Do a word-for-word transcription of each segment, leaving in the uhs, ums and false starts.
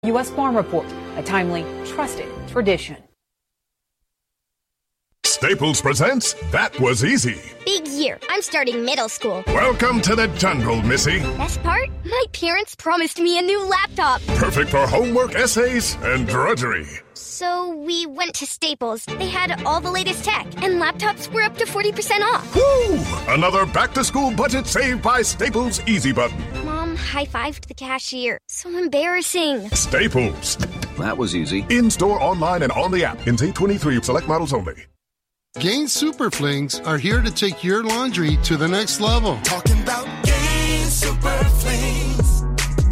U S Farm Report, a timely, trusted tradition. Staples presents That Was Easy. Big year. I'm starting middle school. Welcome to the jungle, Missy. Best part? My parents promised me a new laptop. Perfect for homework, essays, and drudgery. So we went to Staples. They had all the latest tech, and laptops were up to forty percent off. Woo! Another back-to-school budget saved by Staples Easy Button. Mom high-fived the cashier. So embarrassing. Staples. That was easy. In-store, online, and on the app. In Z twenty-three, select models only. Gain Super Flings are here to take your laundry to the next level. Talking about Gain Super Flings.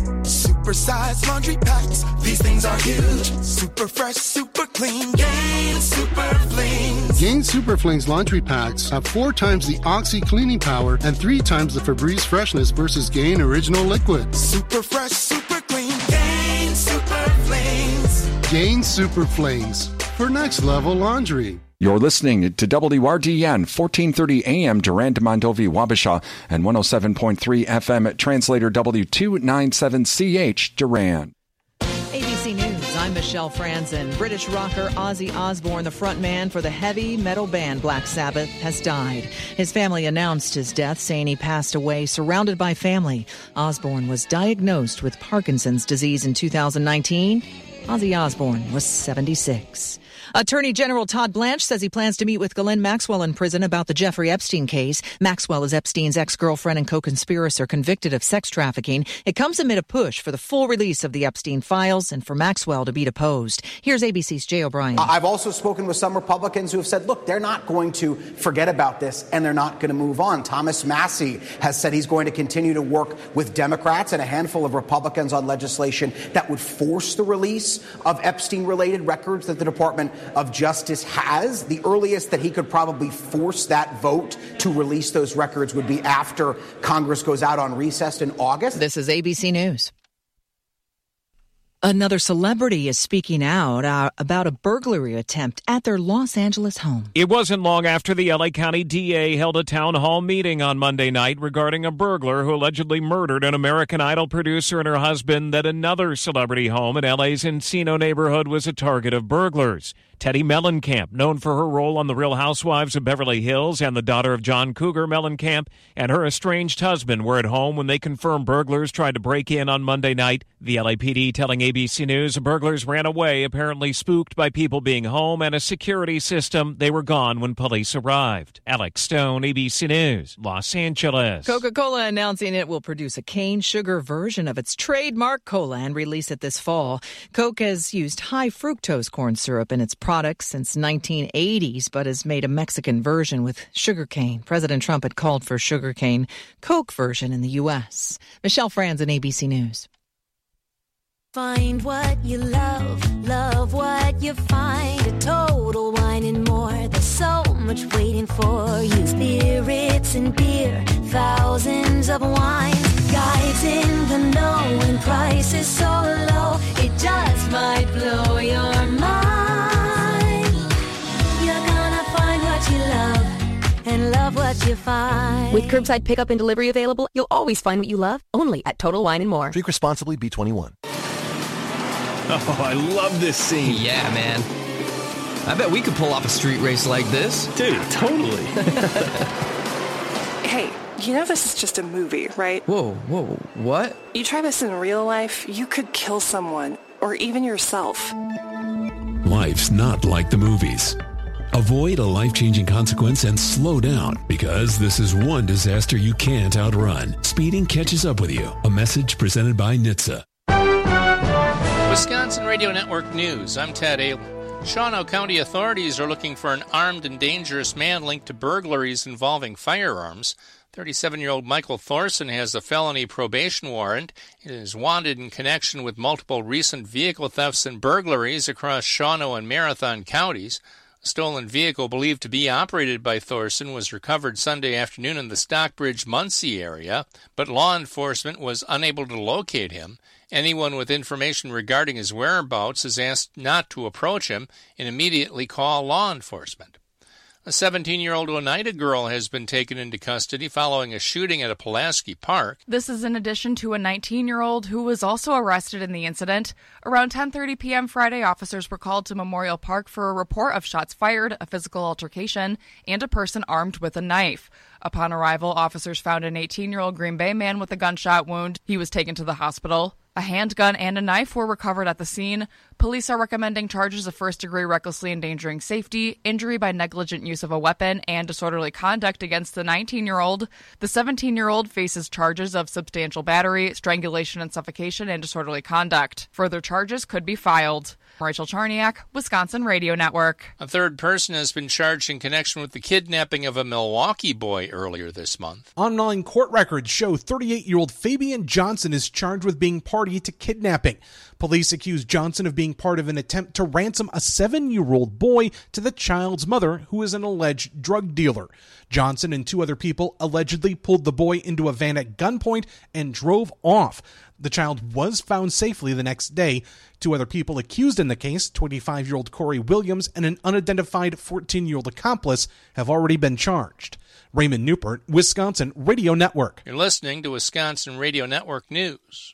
Super-sized laundry packs. These things are huge. Super fresh, super clean. Gain Super Flings. Gain Super Flings laundry packs have four times the Oxy cleaning power and three times the Febreze freshness versus Gain Original Liquid. Super fresh, super clean. Gain Super Flings. Gain Super Flings for next level laundry. You're listening to W R D N, fourteen thirty A M, Durand, Mondovi, Wabasha, and one oh seven point three F M at Translator W two ninety-seven C H, Durand. A B C News, I'm Michelle Franzen. British rocker Ozzy Osbourne, the frontman for the heavy metal band Black Sabbath, has died. His family announced his death, saying he passed away surrounded by family. Osbourne was diagnosed with Parkinson's disease in two thousand nineteen. Ozzy Osbourne was seventy-six. Attorney General Todd Blanche says he plans to meet with Ghislaine Maxwell in prison about the Jeffrey Epstein case. Maxwell is Epstein's ex-girlfriend and co-conspirator convicted of sex trafficking. It comes amid a push for the full release of the Epstein files and for Maxwell to be deposed. Here's A B C's Jay O'Brien. I've also spoken with some Republicans who have said, look, they're not going to forget about this and they're not going to move on. Thomas Massie has said he's going to continue to work with Democrats and a handful of Republicans on legislation that would force the release of Epstein-related records that the Department of Justice has. The earliest that he could probably force that vote to release those records would be after Congress goes out on recess in August. This is A B C News. Another celebrity is speaking out uh, about a burglary attempt at their Los Angeles home. It wasn't long after the L A County D A held a town hall meeting on Monday night regarding a burglar who allegedly murdered an American Idol producer and her husband that another celebrity home in L A's Encino neighborhood was a target of burglars. Teddy Mellencamp, known for her role on The Real Housewives of Beverly Hills and the daughter of John Cougar Mellencamp, and her estranged husband were at home when they confirmed burglars tried to break in on Monday night. The L A P D telling A B C News the burglars ran away, apparently spooked by people being home and a security system. They were gone when police arrived. Alex Stone, A B C News, Los Angeles. Coca-Cola announcing it will produce a cane sugar version of its trademark cola and release it this fall. Coke has used high fructose corn syrup in its products since nineteen eighties, but has made a Mexican version with sugarcane. President Trump had called for sugarcane Coke version in the U S. Michelle Franzen, A B C News. Find what you love, love what you find. A Total Wine and More. There's so much waiting for you. Spirits and beer, thousands of wines. Guides in the know and prices so low, it just might blow your mind. You're gonna find what you love and love what you find. With curbside pickup and delivery available, you'll always find what you love, only at Total Wine and More. Drink responsibly, B twenty-one. Oh, I love this scene. Yeah, man. I bet we could pull off a street race like this. Dude, totally. Hey, you know this is just a movie, right? Whoa, whoa, what? You try this in real life, you could kill someone, or even yourself. Life's not like the movies. Avoid a life-changing consequence and slow down, because this is one disaster you can't outrun. Speeding catches up with you. A message presented by N H T S A. Wisconsin Radio Network News. I'm Ted Aylin. Shawano County authorities are looking for an armed and dangerous man linked to burglaries involving firearms. thirty-seven-year-old Michael Thorson has a felony probation warrant and is wanted in connection with multiple recent vehicle thefts and burglaries across Shawano and Marathon counties. A stolen vehicle believed to be operated by Thorson was recovered Sunday afternoon in the Stockbridge-Muncie area, but law enforcement was unable to locate him. Anyone with information regarding his whereabouts is asked not to approach him and immediately call law enforcement. A seventeen-year-old Oneida girl has been taken into custody following a shooting at a Pulaski Park. This is in addition to a nineteen-year-old who was also arrested in the incident. Around ten thirty p.m. Friday, officers were called to Memorial Park for a report of shots fired, a physical altercation, and a person armed with a knife. Upon arrival, officers found an eighteen-year-old Green Bay man with a gunshot wound. He was taken to the hospital. A handgun and a knife were recovered at the scene. Police are recommending charges of first-degree recklessly endangering safety, injury by negligent use of a weapon, and disorderly conduct against the nineteen-year-old. The seventeen-year-old faces charges of substantial battery, strangulation and suffocation, and disorderly conduct. Further charges could be filed. Rachel Charniak, Wisconsin Radio Network. A third person has been charged in connection with the kidnapping of a Milwaukee boy earlier this month. Online court records show thirty-eight-year-old Fabian Johnson is charged with being party to kidnapping. Police accuse Johnson of being part of an attempt to ransom a seven-year-old boy to the child's mother, who is an alleged drug dealer. Johnson and two other people allegedly pulled the boy into a van at gunpoint and drove off. The child was found safely the next day. Two other people accused in the case, twenty-five-year-old Corey Williams and an unidentified fourteen-year-old accomplice, have already been charged. Raymond Newport, Wisconsin Radio Network. You're listening to Wisconsin Radio Network News.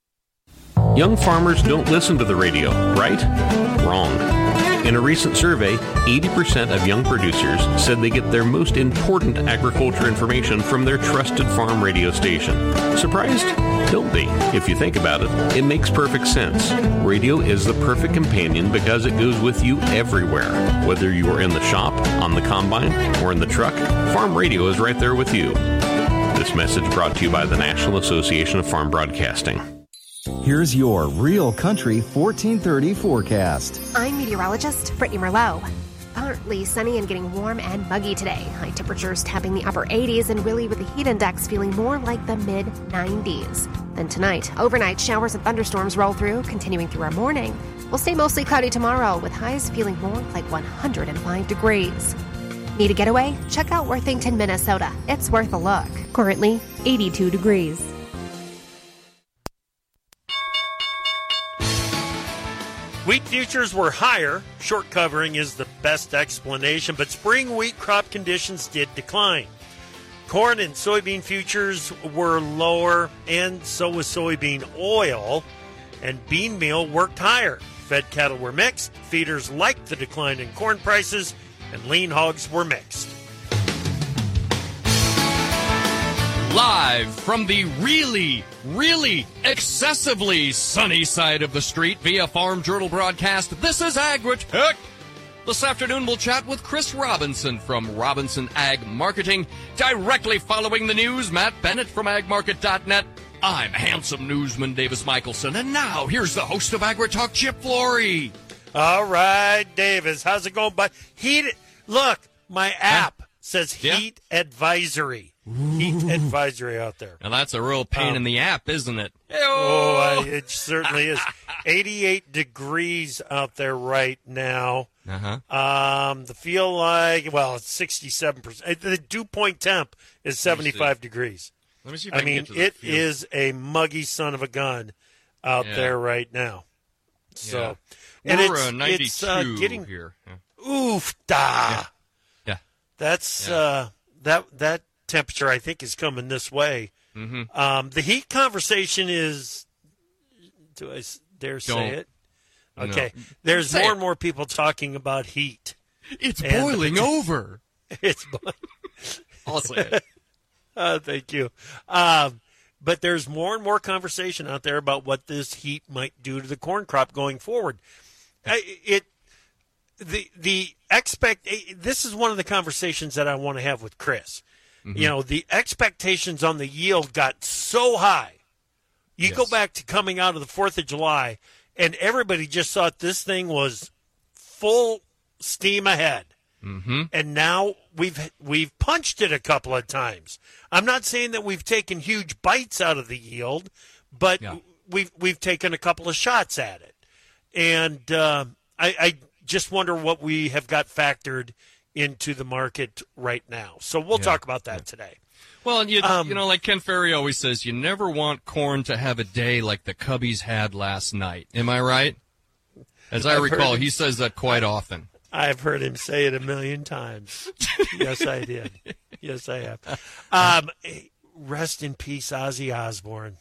Young farmers don't listen to the radio, right? Wrong. In a recent survey, eighty percent of young producers said they get their most important agriculture information from their trusted farm radio station. Surprised? Don't be. If you think about it, it makes perfect sense. Radio is the perfect companion because it goes with you everywhere. Whether you are in the shop, on the combine, or in the truck, farm radio is right there with you. This message brought to you by the National Association of Farm Broadcasting. Here's your Real Country fourteen thirty forecast. I'm meteorologist Brittany Merlot. Partly sunny and getting warm and muggy today. High temperatures tapping the upper eighties and really with the heat index feeling more like the mid nineties. Then tonight, overnight showers and thunderstorms roll through, continuing through our morning. We'll stay mostly cloudy tomorrow with highs feeling more like one hundred five degrees. Need a getaway? Check out Worthington, Minnesota. It's worth a look. Currently eighty-two degrees. Wheat futures were higher. Short covering is the best explanation, but spring wheat crop conditions did decline. Corn and soybean futures were lower, and so was soybean oil, and bean meal worked higher. Fed cattle were mixed. Feeders liked the decline in corn prices, and lean hogs were mixed. Live from the really, really excessively sunny side of the street via Farm Journal broadcast, this is AgriTech. This afternoon we'll chat with Chris Robinson from Robinson Ag Marketing. Directly following the news, Matt Bennett from ag market dot net. I'm handsome newsman Davis Michelson, and now here's the host of AgriTalk, Chip Flory. All right, Davis, how's it going? But heat, look, my app huh? says heat yeah. advisory. Heat advisory out there. Now that's a real pain um, in the app, isn't it? Oh, I, it certainly is. eighty-eight degrees out there right now. Uh-huh. Um, the feel like, well, it's sixty-seven percent. The dew point temp is seventy-five degrees. Let me see if I, I mean, can get to it field. is a muggy son of a gun out yeah. there right now. So, yeah. and We're it's, uh, ninety-two it's uh, getting here. Yeah. Oof da. Yeah. yeah. That's yeah. uh that that temperature I think is coming this way. Mm-hmm. Um, the heat conversation is. Do I dare say Don't. it? Okay. No. There's Say more it. and more people talking about heat. It's And boiling the, over. It's boiling. I'll say it. uh, thank you. Um, but there's more and more conversation out there about what this heat might do to the corn crop going forward. I, it the the expect. This is one of the conversations that I want to have with Chris. Mm-hmm. You know, the expectations on the yield got so high. You yes. go back to coming out of the fourth of July, and everybody just thought this thing was full steam ahead. Mm-hmm. And now we've we've punched it a couple of times. I'm not saying that we've taken huge bites out of the yield, but yeah. we've we've taken a couple of shots at it. And uh, I, I just wonder what we have got factored into the market right now. So we'll yeah. talk about that yeah. today. Well, and you, Um, you know, like Ken Ferry always says, you never want corn to have a day like the Cubbies had last night. Am I right? As I I've recall, heard- he says that quite often. I've heard him say it a million times. Yes, I did. Yes, I have. Um, rest in peace, Ozzy Osbourne.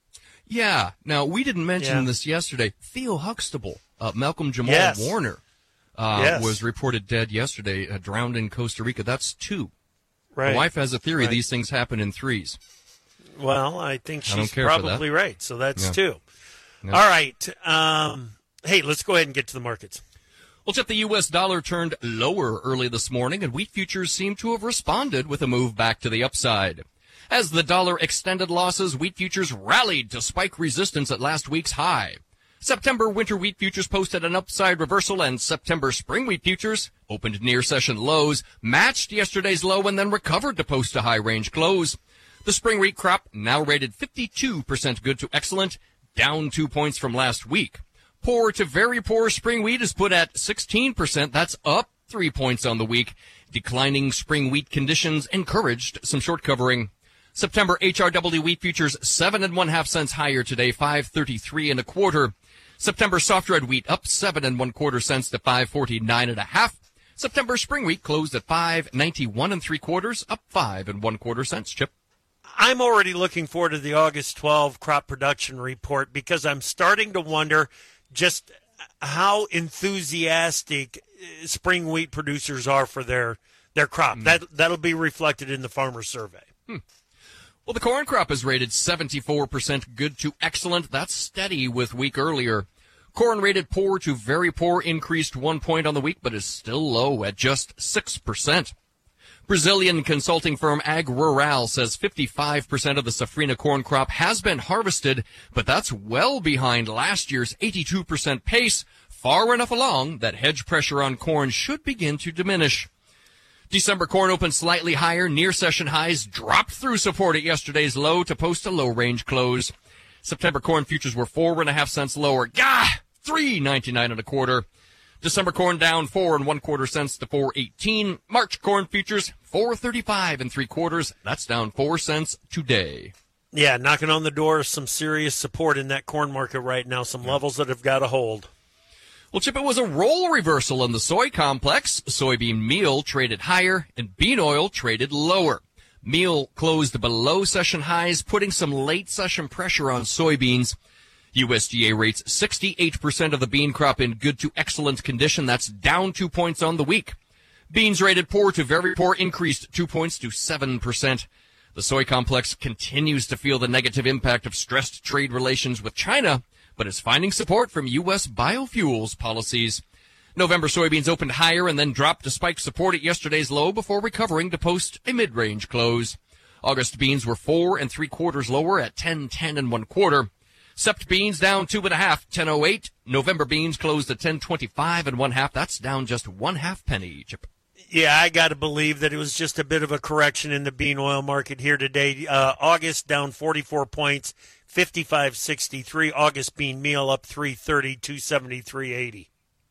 Yeah. Now, we didn't mention Yeah. this yesterday. Theo Huxtable, uh, Malcolm Jamal Yes. Warner, uh, Yes. was reported dead yesterday, uh, drowned in Costa Rica. That's two. Right. My wife has a theory Right. these things happen in threes. Well, I think I don't she's care for probably that. right. So that's Yeah. two. Yeah. All right. Um, hey, let's go ahead and get to the markets. Well, Chip, the U S dollar turned lower early this morning, and wheat futures seem to have responded with a move back to the upside. As the dollar extended losses, wheat futures rallied to spike resistance at last week's high. September winter wheat futures posted an upside reversal, and September spring wheat futures opened near session lows, matched yesterday's low, and then recovered to post a high range close. The spring wheat crop now rated fifty-two percent good to excellent, down two points from last week. Poor to very poor spring wheat is put at sixteen percent. That's up three points on the week. Declining spring wheat conditions encouraged some short covering. September H R W wheat futures seven and one half cents higher today, five thirty-three and a quarter. September soft red wheat up seven and one quarter cents to five forty-nine and a half. September spring wheat closed at five ninety-one and three quarters, up five and one quarter cents. Chip. I'm already looking forward to the August twelfth crop production report because I'm starting to wonder just how enthusiastic spring wheat producers are for their their crop. Mm. That that'll be reflected in the farmer survey. Hmm. Well, the corn crop is rated seventy-four percent good to excellent. That's steady with week earlier. Corn rated poor to very poor increased one point on the week, but is still low at just six percent. Brazilian consulting firm Ag Rural says fifty-five percent of the safrinha corn crop has been harvested, but that's well behind last year's eighty-two percent pace, far enough along that hedge pressure on corn should begin to diminish. December corn opened slightly higher. Near session highs dropped through support at yesterday's low to post a low range close. September corn futures were four and a half cents lower. Gah! Three ninety-nine and a quarter. December corn down four and one quarter cents to four eighteen. March corn futures four thirty-five and three quarters. That's down four cents today. Yeah, knocking on the door of some serious support in that corn market right now. Some levels that have got to hold. Well, Chip, it was a roll reversal in the soy complex. Soybean meal traded higher and bean oil traded lower. Meal closed below session highs, putting some late session pressure on soybeans. U S D A rates sixty-eight percent of the bean crop in good to excellent condition. That's down two points on the week. Beans rated poor to very poor increased two points to seven percent. The soy complex continues to feel the negative impact of stressed trade relations with China, but is finding support from U S biofuels policies. November soybeans opened higher and then dropped to spike support at yesterday's low before recovering to post a mid-range close. August beans were four and three quarters lower at ten ten and one quarter. Sept beans down two and a half, ten oh eight. November beans closed at ten twenty-five and one half. That's down just one half penny. Chip. Yeah, I got to believe that it was just a bit of a correction in the bean oil market here today. Uh, August down forty-four points, fifty-five sixty-three. August bean meal up three thirty, two seventy-three eighty.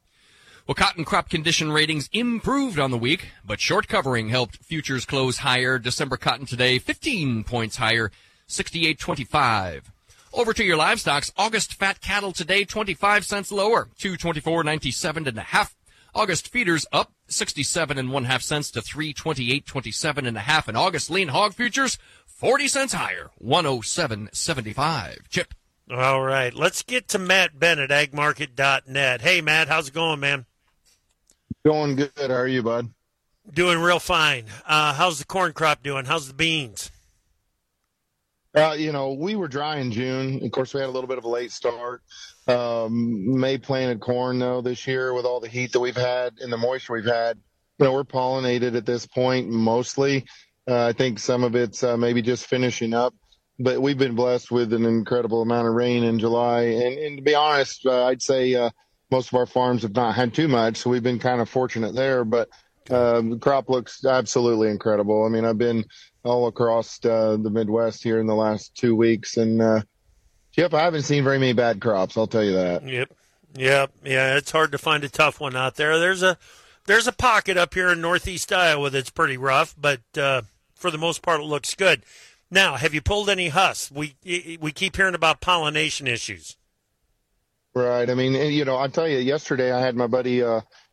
Well, cotton crop condition ratings improved on the week, but short covering helped futures close higher. December cotton today fifteen points higher, sixty-eight twenty-five. Over to your livestocks. August fat cattle today twenty-five cents lower, two twenty-four ninety-seven and a half. August feeders up sixty-seven and one half cents to three twenty-eight twenty-seven and a half. And August lean hog futures forty cents higher, one oh seven seventy-five. Chip. All right, let's get to Matt Bennett, ag market dot net. Hey, Matt, how's it going, man? Going good. How are you, bud? Doing real fine. Uh, how's the corn crop doing? How's the beans? Uh, you know, we were dry in June. Of course, we had a little bit of a late start. Um, May planted corn, though, this year with all the heat that we've had and the moisture we've had. You know, we're pollinated at this point mostly. Uh, I think some of it's uh, maybe just finishing up. But we've been blessed with an incredible amount of rain in July. And, and to be honest, uh, I'd say uh, most of our farms have not had too much, so we've been kind of fortunate there. But uh, the crop looks absolutely incredible. I mean, I've been all across uh, the Midwest here in the last two weeks. And, uh, Chip, I haven't seen very many bad crops, I'll tell you that. Yep. Yep. Yeah, it's hard to find a tough one out there. There's a there's a pocket up here in northeast Iowa that's pretty rough, but uh, for the most part it looks good. Now, have you pulled any husks? We we keep hearing about pollination issues. Right. I mean, you know, I'll tell you, yesterday I had my buddy uh,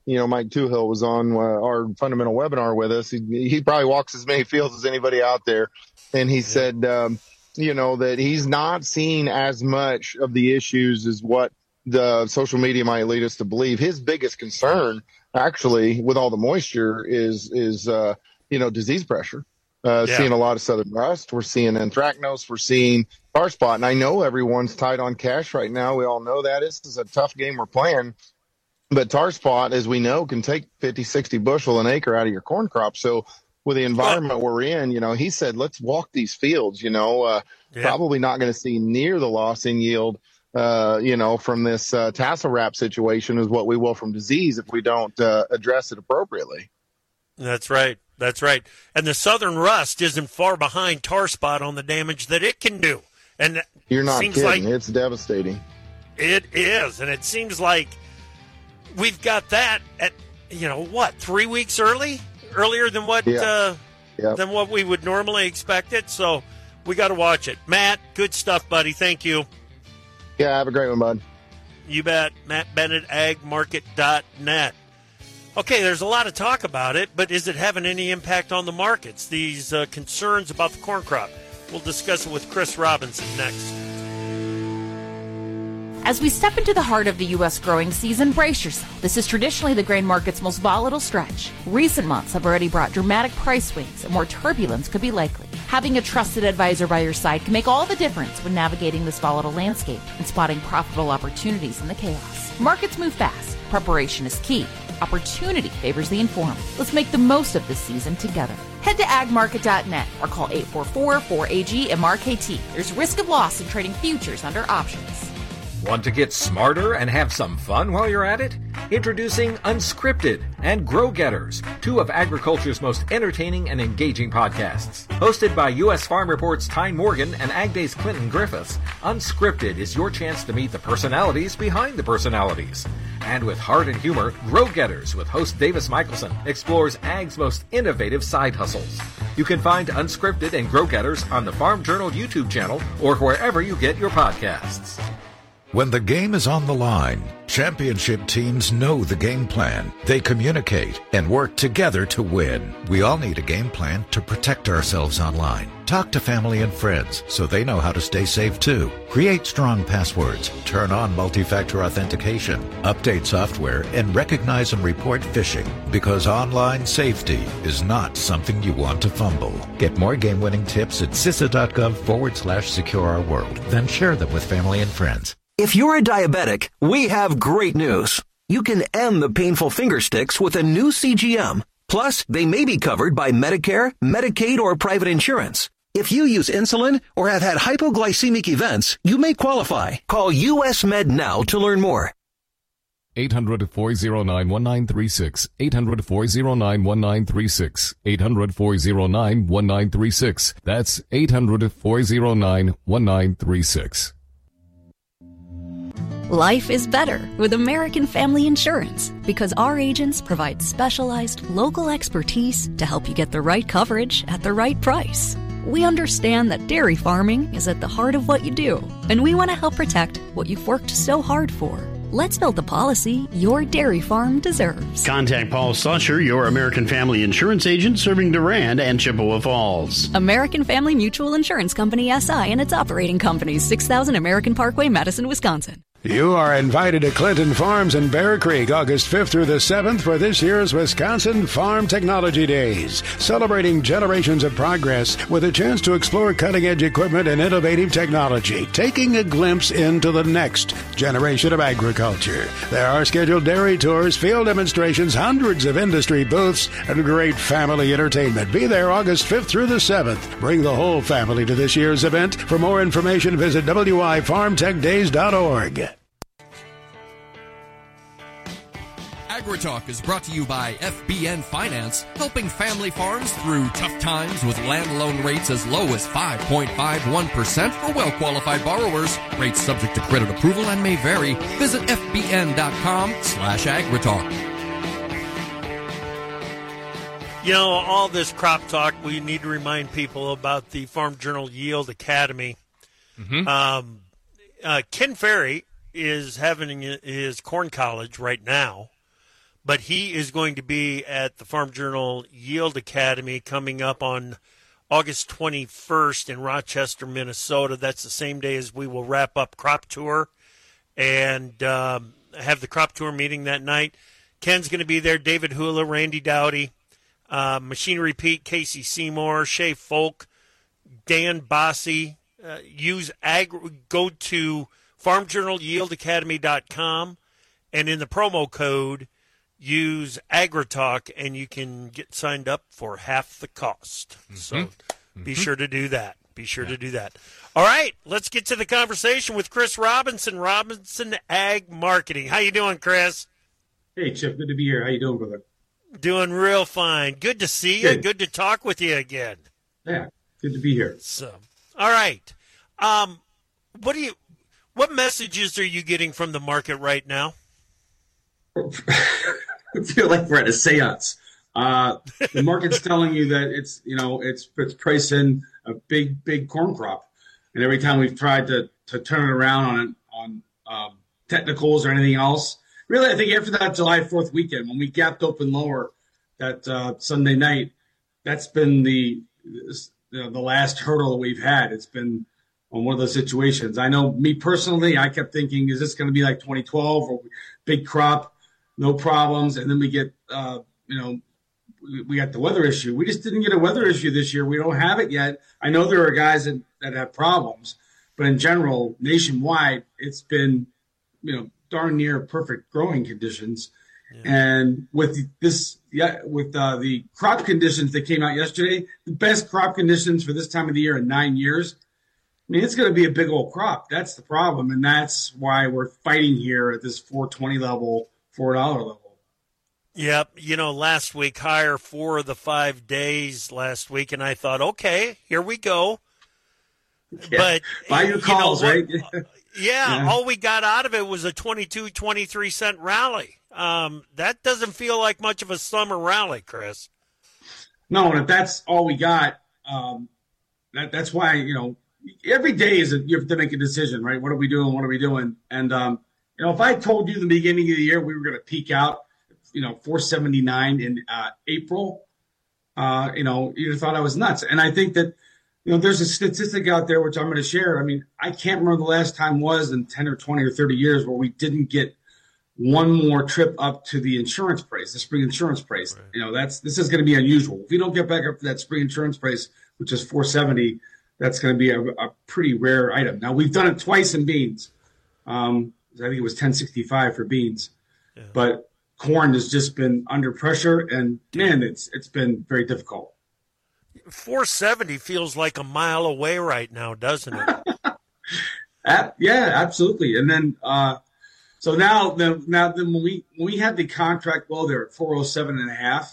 you know, Mike Toohill was on uh, our fundamental webinar with us. He, he probably walks as many fields as anybody out there. And he yeah. said, um, you know, that he's not seeing as much of the issues as what the social media might lead us to believe. His biggest concern, actually, with all the moisture is, is uh, you know, disease pressure. Uh, yeah. Seeing a lot of southern rust. We're seeing anthracnose. We're seeing tar spot. And I know everyone's tight on cash right now. We all know that. This is a tough game we're playing. But tar spot, as we know, can take fifty, sixty bushel an acre out of your corn crop. So with the environment we're in, you know, he said, let's walk these fields, you know, uh, yeah. probably not going to see near the loss in yield, uh, you know, from this uh, tassel wrap situation as what we will from disease if we don't uh, address it appropriately. That's right. That's right. And the southern rust isn't far behind tar spot on the damage that it can do. And you're not seems kidding. Like it's devastating. It is. And it seems like we've got that at, you know, what, three weeks early? Earlier than what yeah. uh, yep. than what we would normally expect it. So we got to watch it. Matt, good stuff, buddy. Thank you. Yeah, have a great one, bud. You bet. Matt Bennett, ag market dot net. Okay, there's a lot of talk about it, but is it having any impact on the markets? These uh, concerns about the corn crop. We'll discuss it with Chris Robinson next. As we step into the heart of the U S growing season, brace yourself. This is traditionally the grain market's most volatile stretch. Recent months have already brought dramatic price swings, and more turbulence could be likely. Having a trusted advisor by your side can make all the difference when navigating this volatile landscape and spotting profitable opportunities in the chaos. Markets move fast. Preparation is key. Opportunity favors the informed. Let's make the most of this season together. Head to ag market dot net or call eight four four, four A G M R K T. There's risk of loss in trading futures under options. Want to get smarter and have some fun while you're at it? Introducing Unscripted and Grow Getters, two of agriculture's most entertaining and engaging podcasts. Hosted by U S Farm Report's Tyne Morgan and Ag Day's Clinton Griffiths, Unscripted is your chance to meet the personalities behind the personalities. And with heart and humor, Grow Getters with host Davis Michelson explores ag's most innovative side hustles. You can find Unscripted and Grow Getters on the Farm Journal YouTube channel or wherever you get your podcasts. When the game is on the line, championship teams know the game plan. They communicate and work together to win. We all need a game plan to protect ourselves online. Talk to family and friends so they know how to stay safe too. Create strong passwords, turn on multi-factor authentication, update software, and recognize and report phishing, because online safety is not something you want to fumble. Get more game-winning tips at C I S A dot gov forward slash secure our world. Then share them with family and friends. If you're a diabetic, we have great news. You can end the painful finger sticks with a new C G M. Plus, they may be covered by Medicare, Medicaid, or private insurance. If you use insulin or have had hypoglycemic events, you may qualify. Call U S Med now to learn more. eight hundred, four oh nine, one nine three six. eight hundred, four oh nine, one nine three six. eight hundred, four oh nine, one nine three six. That's eight hundred, four oh nine, one nine three six. Life is better with American Family Insurance because our agents provide specialized local expertise to help you get the right coverage at the right price. We understand that dairy farming is at the heart of what you do, and we want to help protect what you've worked so hard for. Let's build the policy your dairy farm deserves. Contact Paul Slusher, your American Family Insurance agent serving Durand and Chippewa Falls. American Family Mutual Insurance Company, S I, and its operating companies, six thousand American Parkway, Madison, Wisconsin. You are invited to Clinton Farms in Bear Creek August fifth through the seventh for this year's Wisconsin Farm Technology Days, celebrating generations of progress with a chance to explore cutting-edge equipment and innovative technology, taking a glimpse into the next generation of agriculture. There are scheduled dairy tours, field demonstrations, hundreds of industry booths, and great family entertainment. Be there August fifth through the seventh. Bring the whole family to this year's event. For more information, visit w i farm tech days dot org. AgriTalk is brought to you by F B N Finance, helping family farms through tough times with land loan rates as low as five point five one percent for well-qualified borrowers. Rates subject to credit approval and may vary. Visit F B N dot com slash AgriTalk. You know, all this crop talk, we need to remind people about the Farm Journal Yield Academy. Mm-hmm. Um, uh, Ken Ferry is having his corn college right now. but he is going to be at the Farm Journal Yield Academy coming up on August twenty-first in Rochester, Minnesota. That's the same day as we will wrap up Crop Tour and um, have the Crop Tour meeting that night. Ken's going to be there, David Hula, Randy Dowdy, uh, Machinery Pete, Casey Seymour, Shay Folk, Dan Bossy. Uh, use ag- go to farm journal yield academy dot com, and in the promo code, use AgriTalk, and you can get signed up for half the cost. Mm-hmm. So mm-hmm. be sure to do that. Be sure yeah. to do that. All right, let's get to the conversation with Chris Robinson, Robinson Ag Marketing. How you doing, Chris? Hey, Chip. Good to be here. How you doing, brother? Doing real fine. Good to see you. Good, Good to talk with you again. Yeah, good to be here. So, all right. Um, what do you? What messages are you getting from the market right now? I feel like we're at a seance. Uh, the market's telling you that it's, you know, it's it's pricing a big, big corn crop. And every time we've tried to, to turn it around on on um, technicals or anything else, really, I think after that July fourth weekend, when we gapped open lower that uh, Sunday night, that's been the you know, the last hurdle that we've had. It's been on one of those situations. I know me personally, I kept thinking, is this going to be like twenty twelve or big crop? No problems, and then we get, uh, you know, we, we got the weather issue. We just didn't get a weather issue this year. We don't have it yet. I know there are guys that, that have problems, but in general, nationwide, it's been, you know, darn near perfect growing conditions. Yeah. And with this, yeah, with uh, the crop conditions that came out yesterday, the best crop conditions for this time of the year in nine years. I mean, it's going to be a big old crop. That's the problem, and that's why we're fighting here at this four twenty level. four dollar level. Yep. You know, last week, higher four of the five days last week, and I thought, okay, here we go. Yeah. But buy your calls, you know, right? yeah, yeah, all we got out of it was a twenty-two, twenty-three cent rally. Um, that doesn't feel like much of a summer rally, Chris. No, and if that's all we got, um, that that's why, you know, every day is a, you have to make a decision, right? What are we doing? What are we doing? And, um, you know, if I told you in the beginning of the year we were going to peak out, you know, four seventy-nine in uh, April, uh, you know, you'd have thought I was nuts. And I think that, you know, there's a statistic out there which I'm going to share. I mean, I can't remember the last time was in ten or twenty or thirty years where we didn't get one more trip up to the insurance price, the spring insurance price. Right. You know, that's this is going to be unusual. If we don't get back up to that spring insurance price, which is four seventy, that's going to be a, a pretty rare item. Now, we've done it twice in beans. Um, I think it was ten sixty-five for beans, yeah. But corn has just been under pressure, and man, it's it's been very difficult. four seventy feels like a mile away right now, doesn't it? At, yeah, absolutely. And then, uh, so now, the, now then when we when we had the contract low there at four oh seven and a half,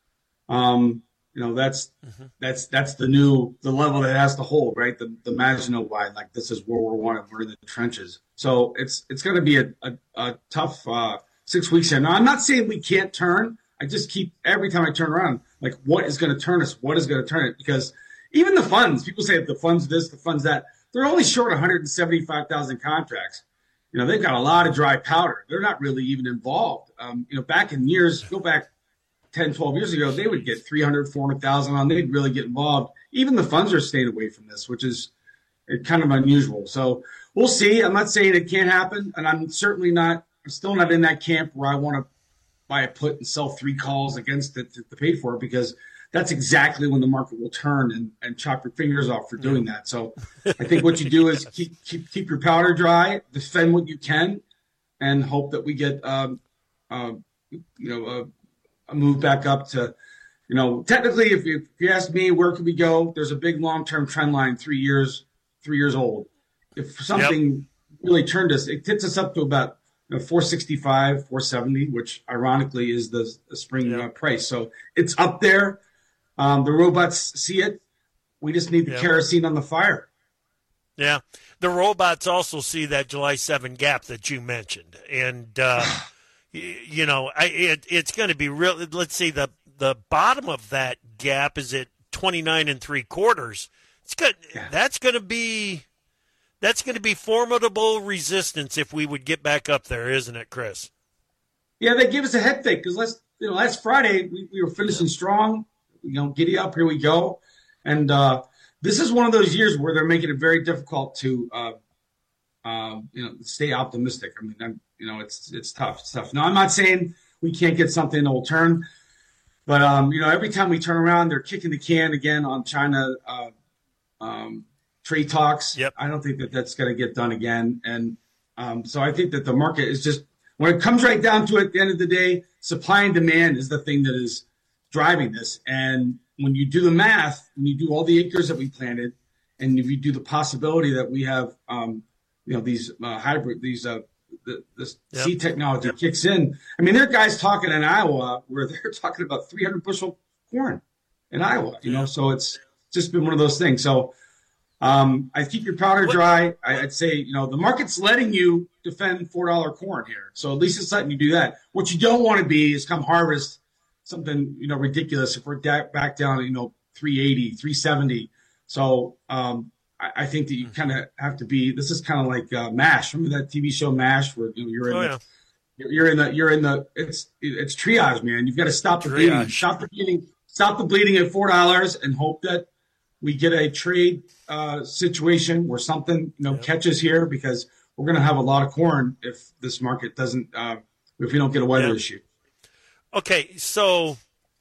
um, you know, that's mm-hmm. that's that's the new the level that it has to hold, right? The the Maginot Line, like this is World War One, we're in the trenches. So it's it's going to be a, a, a tough uh, six weeks here. Now, I'm not saying we can't turn. I just keep every time I turn around, like, what is going to turn us? What is going to turn it? Because even the funds, people say the funds this, the funds that, they're only short one hundred seventy-five thousand contracts. You know, they've got a lot of dry powder. They're not really even involved. Um, you know, back in years, go back ten, twelve years ago, they would get three hundred, four hundred thousand on. They'd really get involved. Even the funds are staying away from this, which is kind of unusual. So we'll see. I'm not saying it can't happen, and I'm certainly not, I'm still not in that camp where I want to buy a put and sell three calls against it to, to pay for it, because that's exactly when the market will turn and, and chop your fingers off for doing that. So I think what you do is keep keep keep your powder dry, defend what you can, and hope that we get um, uh, you know a, a move back up to, you know, technically, if you, if you ask me, where could we go? There's a big long-term trend line, three years three years old. If something yep. really turned us, it gets us up to about, you know, four sixty-five, four seventy, which ironically is the, the spring yep. uh, price. So it's up there. Um, the robots see it. We just need the yeah. kerosene on the fire. Yeah. The robots also see that July seventh gap that you mentioned. And, uh, you, you know, I, it, it's going to be real. Let's see, the, the bottom of that gap is at twenty-nine and three quarters. It's good. Yeah. That's going to be, that's going to be formidable resistance if we would get back up there, isn't it, Chris? Yeah, they gave us a head fake because last you know last Friday we, we were finishing strong. You know, giddy up, here we go, and uh, this is one of those years where they're making it very difficult to uh, uh, you know stay optimistic. I mean, I'm, you know, it's it's tough stuff. Now, I'm not saying we can't get something that will turn, but um, you know, every time we turn around, they're kicking the can again on China uh, um, trade talks. Yep. I don't think that that's going to get done again, and um, so I think that the market is just. When it comes right down to it, at the end of the day, supply and demand is the thing that is driving this. And when you do the math, when you do all the acres that we planted, and if you do the possibility that we have, um, you know, these uh, hybrid, these uh, the, this Yep. seed technology Yep. kicks in. I mean, there are guys talking in Iowa where they're talking about three hundred bushel corn in Iowa. You know, so it's just been one of those things. So. Um, I keep your powder dry. I, I'd say, you know, the market's letting you defend four dollar corn here. So at least it's letting you do that. What you don't want to be is come harvest something, you know, ridiculous if we're da- back down, you know, three eighty, three seventy. So um, I, I think that you kind of have to be, this is kind of like uh, MASH. Remember that T V show MASH where you know, you're in Oh, the, yeah. you're, you're in the, you're in the, it's, it's triage, man. You've got to stop the Triage. bleeding, stop the bleeding, stop the bleeding at four dollars and hope that we get a trade uh, situation where something, you know, Yep. catches here because we're going to have a lot of corn if this market doesn't, uh, if we don't get a weather Yep. issue. Okay, so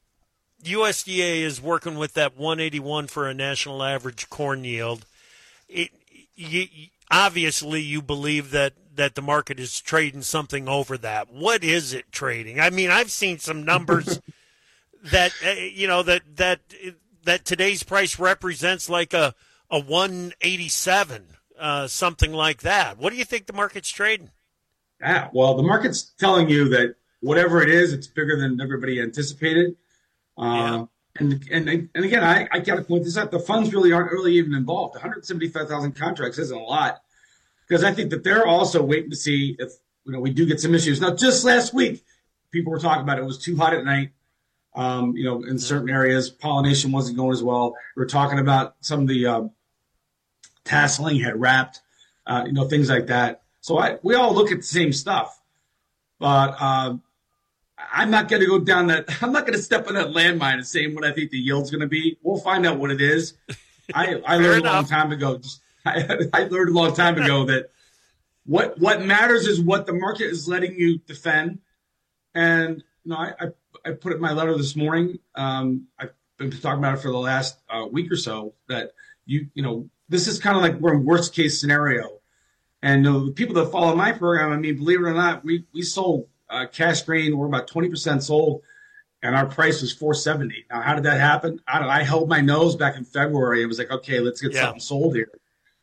U S D A is working with that one eighty-one for a national average corn yield. It, you, obviously, you believe that, that the market is trading something over that. What is it trading? I mean, I've seen some numbers that, uh, you know, that that that today's price represents like a, a one eighty-seven, uh, something like that. What do you think the market's trading? Yeah, well, the market's telling you that whatever it is, it's bigger than everybody anticipated. Uh, and, and and again, I, I got to point this out. The funds really aren't really even involved. one hundred seventy-five thousand contracts isn't a lot because I think that they're also waiting to see if you know we do get some issues. Now, just last week, people were talking about it was too hot at night. Um, you know, in certain areas, pollination wasn't going as well. We were talking about some of the uh, tasseling had wrapped, uh, you know, things like that. So I, we all look at the same stuff, but uh, I'm not going to go down that. I'm not going to step on that landmine and say what I think the yield's going to be. We'll find out what it is. I, I learned a long time ago. Just, I, I learned a long time ago that what what matters is what the market is letting you defend. And you know, I, I I put it in my letter this morning. Um, I've been talking about it for the last uh, week or so. That you you know this is kind of like we're in worst case scenario. And you know, the people that follow my program, I mean, believe it or not, we we sold uh, cash grain. We're about twenty percent sold, and our price was four seventy. Now, how did that happen? I, I held my nose back in February. It was like, okay, let's get Yeah. something sold here.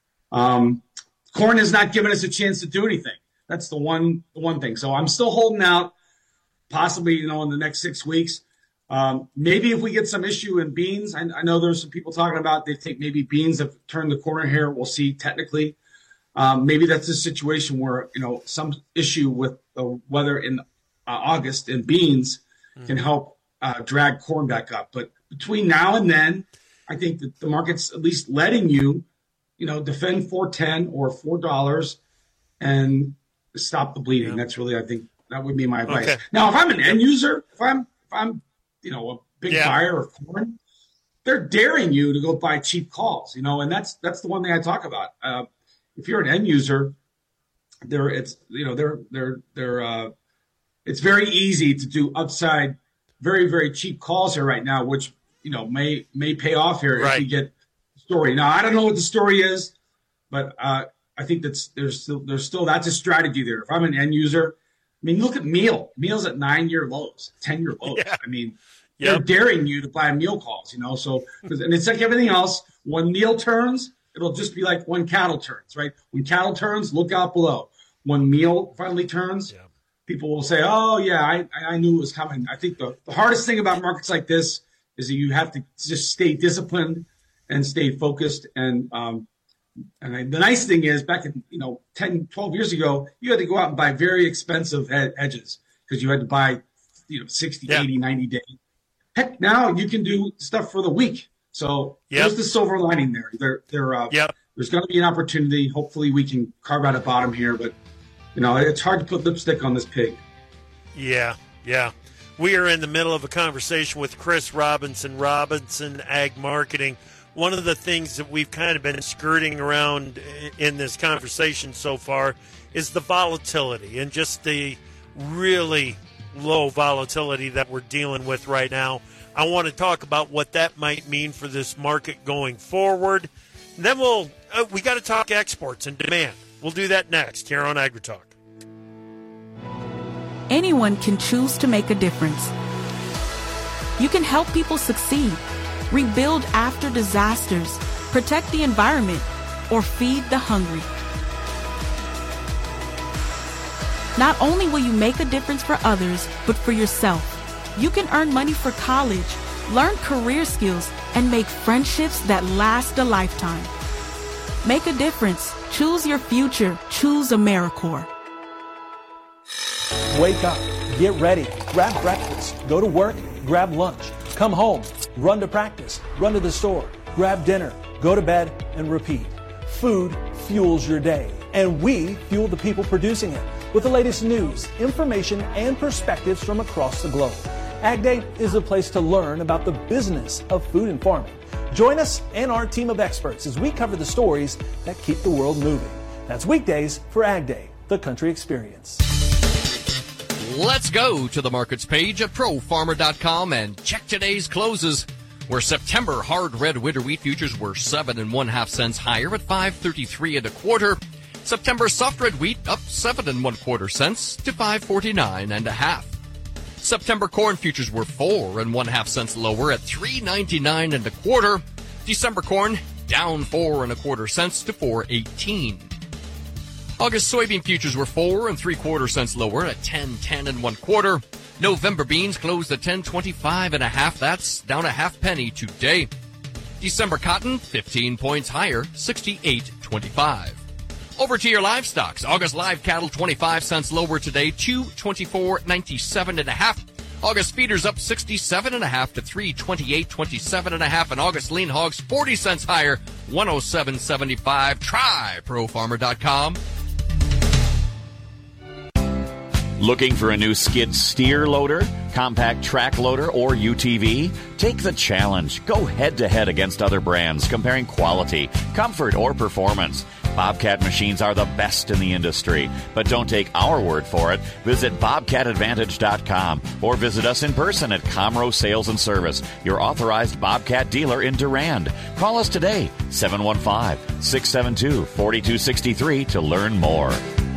Um, corn has not given us a chance to do anything. That's the one the one thing. So I'm still holding out. Possibly, you know, in the next six weeks. Um, maybe if we get some issue in beans, I, I know there's some people talking about they think maybe beans have turned the corner here. We'll see technically. Um, maybe that's a situation where, you know, some issue with the weather in uh, August in beans can help uh, drag corn back up. But between now and then, I think that the market's at least letting you, you know, defend four ten or four dollars and stop the bleeding. That's really, I think, that would be my advice. Okay. Now, if I'm an end user, if I'm, if I'm, you know, a big Yeah. buyer of corn, they're daring you to go buy cheap calls, you know, and that's, that's the one thing I talk about. Uh, if you're an end user, there it's, you know, they're, they're, they're, uh, it's very easy to do upside, very, very cheap calls here right now, which, you know, may, may pay off here Right. if you get the story. Now, I don't know what the story is, but, uh, I think that's, there's still, there's still, that's a strategy there. If I'm an end user, I mean, look at meal. Meal's at nine-year lows, ten-year lows. Yeah. I mean, Yep. they're daring you to buy meal calls, you know. So, and it's like everything else. When meal turns, it'll just be like when cattle turns, right? When cattle turns, look out below. When meal finally turns, Yeah. people will say, "Oh, yeah, I, I knew it was coming." I think the, the hardest thing about markets like this is that you have to just stay disciplined and stay focused. And um, and I, the nice thing is, back in, you know, ten, twelve years ago, you had to go out and buy very expensive hed- hedges because you had to buy, you know, sixty, Yeah. eighty, ninety days. Heck, now you can do stuff for the week. So Yep. there's the silver lining there. There, there, uh, Yep. There's going to be an opportunity. Hopefully we can carve out a bottom here, but, you know, it's hard to put lipstick on this pig. Yeah, yeah. We are in the middle of a conversation with Chris Robinson, Robinson Ag Marketing. One of the things that we've kind of been skirting around in this conversation so far is the volatility and just the really low volatility that we're dealing with right now. I want to talk about what that might mean for this market going forward. And then we'll uh, we got to talk exports and demand. We'll do that next here on AgriTalk. Anyone can choose to make a difference. You can help people succeed, rebuild after disasters, protect the environment, or feed the hungry. Not only will you make a difference for others, but for yourself. You can earn money for college, learn career skills, and make friendships that last a lifetime. Make a difference. Choose your future. Choose AmeriCorps. Wake up, get ready, grab breakfast, go to work, grab lunch, come home, run to practice, run to the store, grab dinner, go to bed, and repeat. Food fuels your day, and we fuel the people producing it with the latest news, information, and perspectives from across the globe. Ag Day is a place to learn about the business of food and farming. Join us and our team of experts as we cover the stories that keep the world moving. That's weekdays for Ag Day, the country experience. Let's go to the markets page at pro farmer dot com and check today's closes, where September hard red winter wheat futures were seven and one half cents higher at five thirty-three and a quarter. September soft red wheat up seven and one quarter cents to five forty-nine and a half. September corn futures were four and one half cents lower at three ninety-nine and a quarter. December corn down four and a quarter cents to four eighteen. August soybean futures were four and three quarter cents lower at ten ten and one quarter. November beans closed at ten twenty-five and a half. That's down a half penny today. December cotton fifteen points higher, sixty-eight twenty-five. Over to your livestock. August live cattle twenty-five cents lower today, two twenty-four ninety-seven and a half. August feeders up sixty-seven and a half to three twenty-eight twenty-seven and a half, and August lean hogs forty cents higher, one oh seven seventy-five. Try pro farmer dot com. Looking for a new skid steer loader, compact track loader, or U T V? Take the challenge. Go head-to-head against other brands, comparing quality, comfort, or performance. Bobcat machines are the best in the industry. But don't take our word for it. Visit bobcat advantage dot com or visit us in person at Comro Sales and Service, your authorized Bobcat dealer in Durand. Call us today, seven one five, six seven two, four two six three to learn more.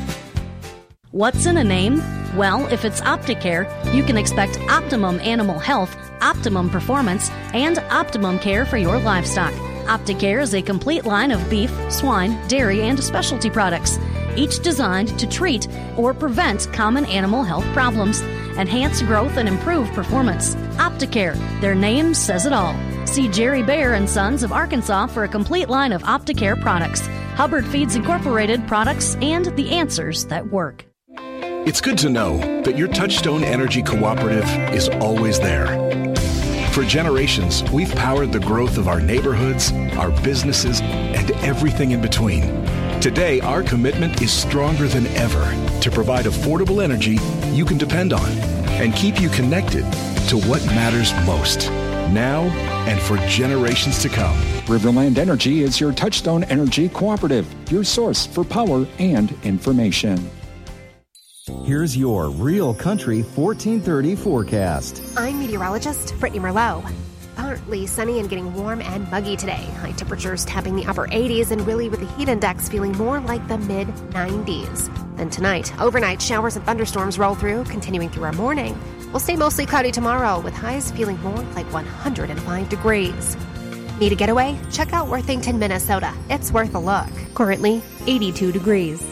What's in a name? Well, if it's Opticare, you can expect optimum animal health, optimum performance, and optimum care for your livestock. Opticare is a complete line of beef, swine, dairy, and specialty products, each designed to treat or prevent common animal health problems, enhance growth, and improve performance. Opticare, their name says it all. See Jerry Baer and Sons of Arkansas for a complete line of Opticare products, Hubbard Feeds Incorporated products, and the answers that work. It's good to know that your Touchstone Energy Cooperative is always there. For generations, we've powered the growth of our neighborhoods, our businesses, and everything in between. Today, our commitment is stronger than ever to provide affordable energy you can depend on and keep you connected to what matters most, now and for generations to come. Riverland Energy is your Touchstone Energy Cooperative, your source for power and information. Here's your Real Country fourteen thirty forecast. I'm meteorologist Brittany Merlot. Partly sunny and getting warm and muggy today. High temperatures tapping the upper eighties and really with the heat index feeling more like the mid nineties. Then tonight, overnight showers and thunderstorms roll through, continuing through our morning. We'll stay mostly cloudy tomorrow with highs feeling more like one hundred five degrees. Need a getaway? Check out Worthington, Minnesota. It's worth a look. Currently eighty-two degrees.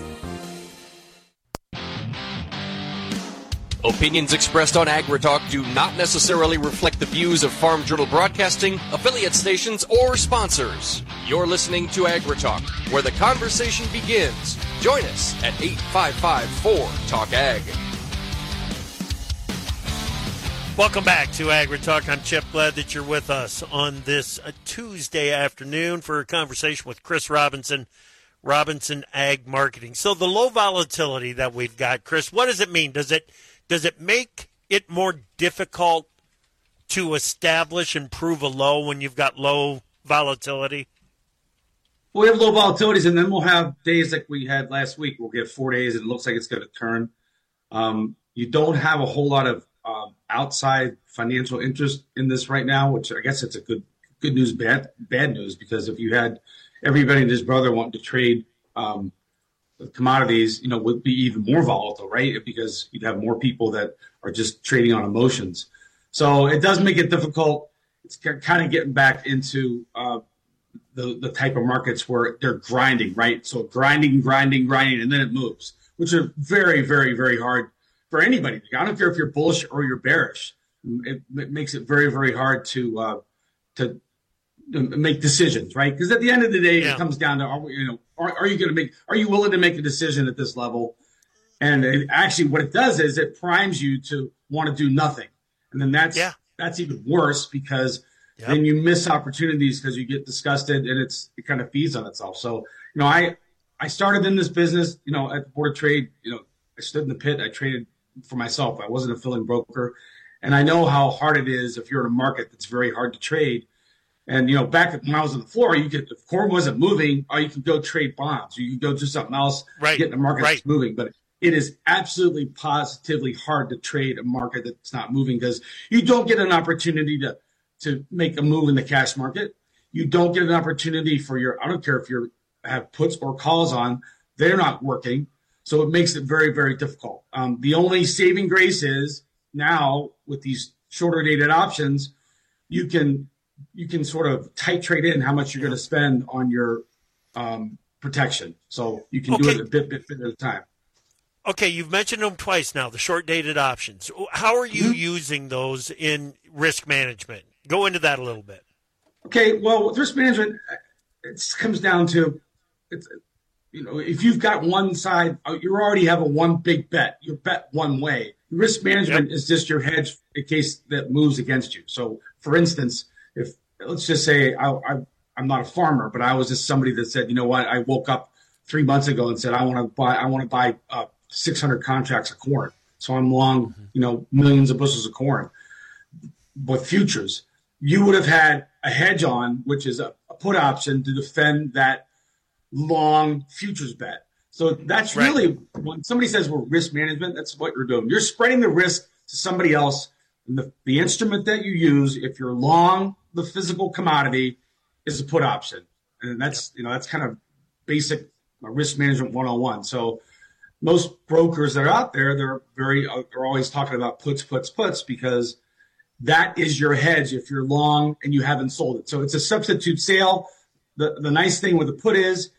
Opinions expressed on AgriTalk do not necessarily reflect the views of Farm Journal Broadcasting, affiliate stations, or sponsors. You're listening to AgriTalk, where the conversation begins. Join us at eight five five, four, talk ag. Welcome back to AgriTalk. I'm Chip. Glad that you're with us on this uh, Tuesday afternoon for a conversation with Chris Robinson, Robinson Ag Marketing. So the low volatility that we've got, Chris, what does it mean? Does it does it make it more difficult to establish and prove a low when you've got low volatility? Well, we have low volatilities, and then we'll have days like we had last week. We'll get four days, and it looks like it's going to turn. Um, you don't have a whole lot of um, outside financial interest in this right now, which I guess it's a good good news, bad bad news, because if you had everybody and his brother wanting to trade um, commodities, you know, would be even more volatile, right? Because you'd have more people that are just trading on emotions. So it does make it difficult. It's kind of getting back into uh, the the type of markets where they're grinding, right? So grinding, grinding, grinding, and then it moves, which are very, very, very hard for anybody. I don't care if you're bullish or you're bearish. It, it makes it very, very hard to uh, to make decisions, right? Because at the end of the day, yeah. it comes down to, are we, you know, are, are you going to make, are you willing to make a decision at this level? And it, actually, what it does is it primes you to want to do nothing, and then that's yeah. that's even worse because yep. then you miss opportunities because you get disgusted, and it's it kind of feeds on itself. So, you know, I I started in this business, you know, at the Board of Trade. You know, I stood in the pit. I traded for myself. I wasn't a filling broker, and I know how hard it is if you're in a market that's very hard to trade. And, you know, back when I was on the floor, you could, if corn wasn't moving, or you could go trade bonds, or you could go do something else right. to get in a market right. that's moving. But it is absolutely positively hard to trade a market that's not moving because you don't get an opportunity to, to make a move in the cash market. You don't get an opportunity for your, I don't care if you have puts or calls on, they're not working. So it makes it very, very difficult. Um, the only saving grace is now with these shorter dated options, you can, you can sort of titrate in how much you're going to spend on your um, protection. So you can okay. do it a bit, bit, bit at a time. Okay, you've mentioned them twice now, the short-dated options. How are you Mm-hmm. using those in risk management? Go into that a little bit. Okay, well, with risk management, it comes down to, it's, you know, if you've got one side, you already have a one big bet. You bet one way. Risk management yep. is just your hedge in case that moves against you. So, for instance, if let's just say I, I, I'm not a farmer, but I was just somebody that said, you know what, I woke up three months ago and said I want to buy, I want to buy uh, six hundred contracts of corn, so I'm long, mm-hmm. you know, millions of bushels of corn with futures. You would have had a hedge on, which is a, a put option to defend that long futures bet. So that's right. really when somebody says we're risk management, that's what you're doing. You're spreading the risk to somebody else. And the, the instrument that you use, if you're long the physical commodity, is a put option. And that's, you know, that's kind of basic risk management one oh one. So most brokers that are out there, they're very, they're always talking about puts, puts, puts, because that is your hedge if you're long and you haven't sold it. So it's a substitute sale. The, the nice thing with the put is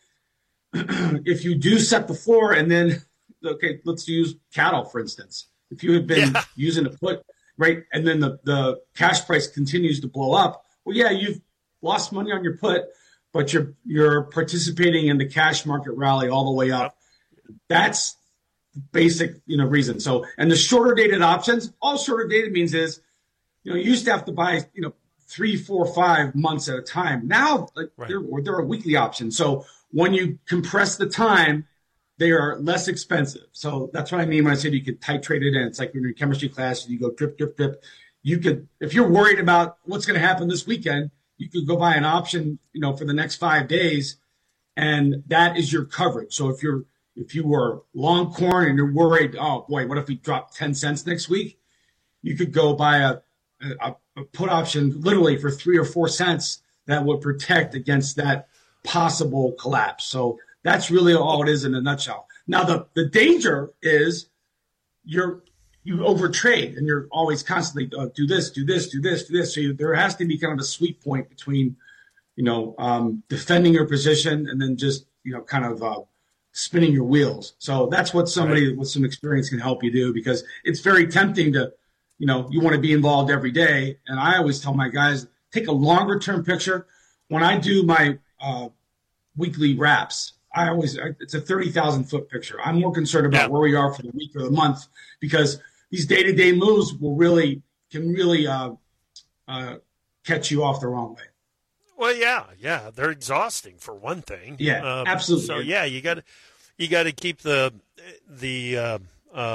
if you do set the floor and then, okay, let's use cattle, for instance. If you had been yeah. using a put, right, and then the, the cash price continues to blow up, well, yeah, you've lost money on your put, but you're you're participating in the cash market rally all the way up. That's the basic, you know, reason. So, and the shorter dated options, all shorter dated means is, you know, you used to have to buy, you know, three, four, five months at a time. Now, like, right. they're, they're a weekly option. So when you compress the time, they are less expensive. So that's what I mean when I said you could titrate it in. It's like when you're in chemistry class and you go drip, drip, drip. You could, if you're worried about what's going to happen this weekend, you could go buy an option, you know, for the next five days, and that is your coverage. So if you're, if you were long corn and you're worried, oh boy, what if we drop ten cents next week? You could go buy a, a, a put option literally for three or four cents that would protect against that possible collapse. So that's really all it is in a nutshell. Now, the, the danger is you're, you overtrade and you're always constantly uh, do this, do this, do this, do this. So you, there has to be kind of a sweet point between, you know, um, defending your position and then just, you know, kind of uh, spinning your wheels. So that's what somebody right. with some experience can help you do, because it's very tempting to, you know, you want to be involved every day. And I always tell my guys, take a longer term picture. When I do my uh, weekly wraps, I always, it's a thirty thousand foot picture. I'm more concerned about yeah. where we are for the week or the month, because these day to day moves will really, can really uh, uh, catch you off the wrong way. Well, yeah, yeah. They're exhausting for one thing. Yeah, um, absolutely. So yeah, you got to, you got to keep the, the uh, uh,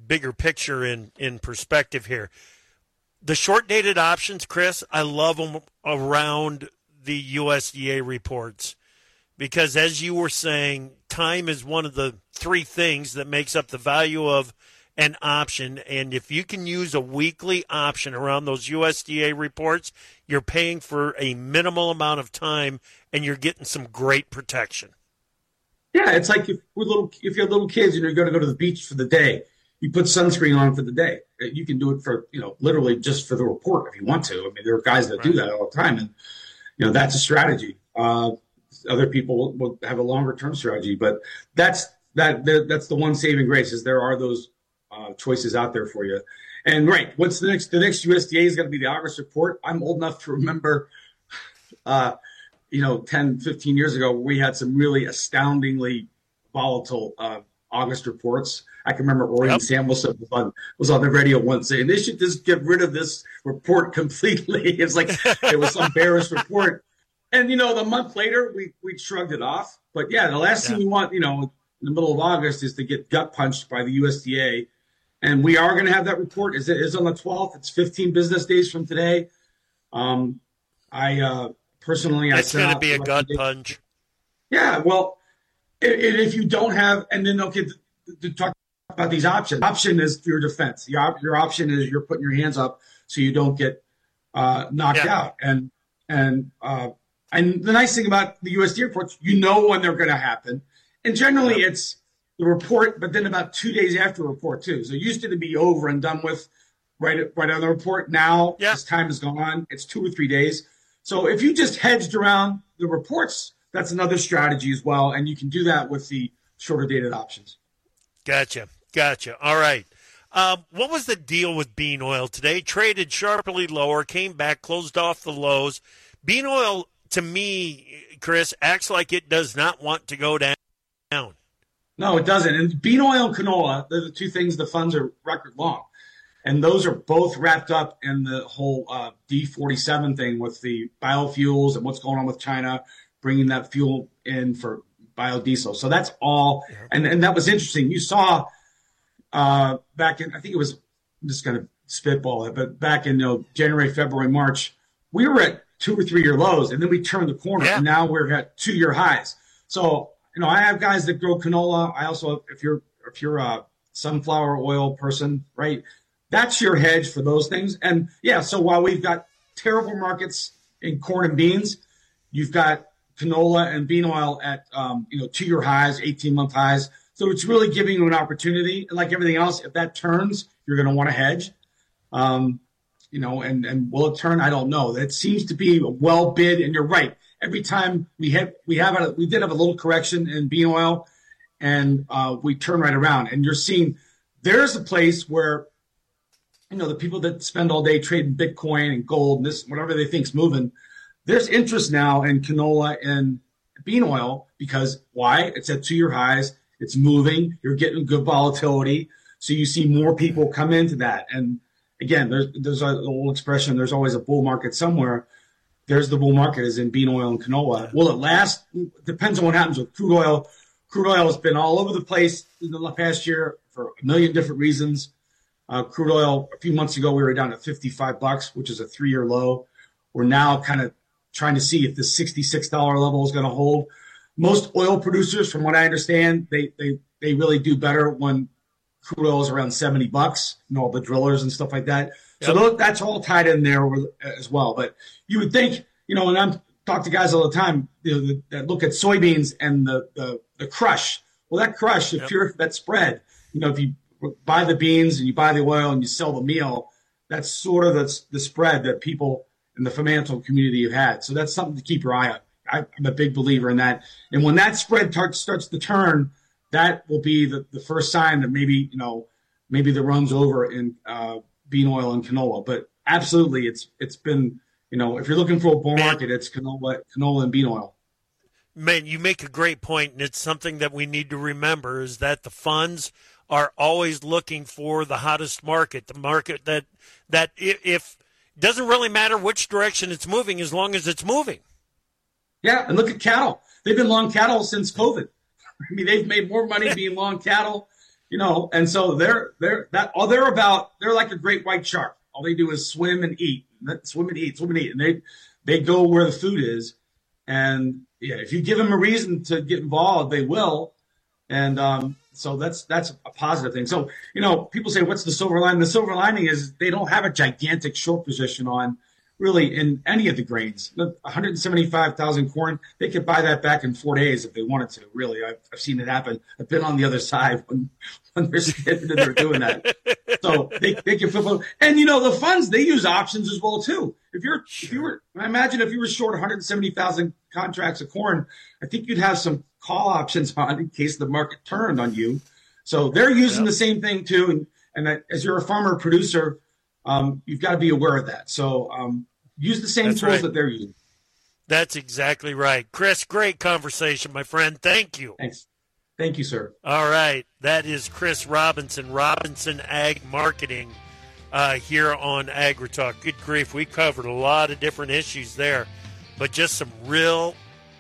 bigger picture in, in perspective here. The short-dated options, Chris, I love them around the U S D A reports because, as you were saying, time is one of the three things that makes up the value of an option. And if you can use a weekly option around those U S D A reports, you're paying for a minimal amount of time and you're getting some great protection. Yeah, it's like if we're little, if you have little kids and you're going to go to the beach for the day, you put sunscreen on for the day. You can do it for, you know, literally just for the report if you want to. I mean, there are guys that right. do that all the time, and you know that's a strategy. Uh, other people will have a longer term strategy, but that's that. That's the one saving grace is there are those uh, choices out there for you. And right, what's the next? The next U S D A is going to be the August report. I'm old enough to remember. Uh, you know, ten, fifteen years ago, we had some really astoundingly volatile uh, August reports. I can remember Orion yep. Samuelson was on, was on the radio once saying, they should just get rid of this report completely. It's like it was some bearish report. And, you know, the month later, we, we shrugged it off. But, yeah, the last yeah. thing we want, you know, in the middle of August is to get gut punched by the U S D A. And we are going to have that report. Is it is on the twelfth. It's fifteen business days from today. Um, I uh, – Personally, it's going to be a gut punch. Yeah, well, if you don't have, and then okay, to talk about these options. Option is your defense. Your your option is you're putting your hands up so you don't get uh, knocked yeah. out. And and uh, and the nice thing about the U S D A reports, you know when they're going to happen. And generally, yeah. it's the report, but then about two days after the report too. So it used to be over and done with right right on the report. Now, yeah. as time has gone on, it's two or three days. So if you just hedged around the reports, that's another strategy as well, and you can do that with the shorter dated options. Gotcha, gotcha. All right. Um, what was the deal with bean oil today? Traded sharply lower, came back, closed off the lows. Bean oil, to me, Chris, acts like it does not want to go down. No, it doesn't. And bean oil and canola, they're the two things the funds are record long. And those are both wrapped up in the whole uh, D forty-seven thing with the biofuels and what's going on with China, bringing that fuel in for biodiesel. So that's all. Yeah. And, and that was interesting. You saw uh, back in, I think it was, I'm just going to spitball it, but back in you know, January, February, March, we were at two or three year lows, and then we turned the corner, yeah. and now we're at two year highs. So, you know, I have guys that grow canola. I also, if you're, if you're a sunflower oil person, right, that's your hedge for those things. And yeah, so while we've got terrible markets in corn and beans, you've got canola and bean oil at, um, you know, two-year highs, eighteen-month highs. So it's really giving you an opportunity. And like everything else, if that turns, you're going to want to hedge. Um, you know, and, and will it turn? I don't know. That seems to be well bid. And you're right. Every time we have, we have a, we did have a little correction in bean oil, and uh, we turn right around. And you're seeing there's a place where, you know, the people that spend all day trading Bitcoin and gold and this, whatever they think's moving, there's interest now in canola and bean oil because why? It's at two-year highs. It's moving. You're getting good volatility. So you see more people come into that. And again, there's, there's a old expression, there's always a bull market somewhere. There's the bull market is in bean oil and canola. Will it last? Depends on what happens with crude oil. Crude oil has been all over the place in the past year for a million different reasons. Uh, crude oil, a few months ago, we were down at fifty-five bucks, which is a three-year low. We're now kind of trying to see if the sixty-six dollars level is going to hold. Most oil producers, from what I understand, they, they, they really do better when crude oil is around seventy bucks, you know, all the drillers and stuff like that. Yep. So those, that's all tied in there as well. But you would think, you know, and I'm talk to guys all the time you know, that look at soybeans and the, the, the crush. Well, that crush, if yep. you're that spread, you know, if you buy the beans and you buy the oil and you sell the meal, that's sort of the, the spread that people in the financial community have had. So that's something to keep your eye on. I, I'm a big believer in that. And when that spread tar- starts to turn, that will be the, the first sign that maybe, you know, maybe the run's over in uh, bean oil and canola. But absolutely, it's it's been, you know, if you're looking for a bull market, it's canola, canola and bean oil. Man, you make a great point, and it's something that we need to remember is that the funds are always looking for the hottest market, the market that that if, if it doesn't really matter which direction it's moving as long as it's moving. Yeah, and look at cattle. They've been long cattle since COVID. I mean, they've made more money being long cattle. you know, and so they're they're that all they're about. They're like a great white shark. All they do is swim and eat, swim and eat, swim and eat, and they they go where the food is. And yeah, if you give them a reason to get involved, they will. And um, so that's that's a positive thing. So, you know, people say, what's the silver lining? The silver lining is they don't have a gigantic short position on really in any of the grains. one hundred seventy-five thousand corn, they could buy that back in four days if they wanted to, really. I've, I've seen it happen. I've been on the other side when, when they're sitting and they're doing that. So they, they can flip. And, you know, the funds, they use options as well, too. If you're, if you were, I imagine if you were short one hundred seventy thousand contracts of corn, I think you'd have some call options on in case the market turned on you. So they're using yep. the same thing, too. And, and as you're a farmer or producer, um, you've got to be aware of that. So um, use the same That's tools right. that they're using. That's exactly right. Chris, great conversation, my friend. Thank you. Thanks. Thank you, sir. All right. That is Chris Robinson, Robinson Ag Marketing, uh, here on AgriTalk. Good grief. We covered a lot of different issues there, but just some real,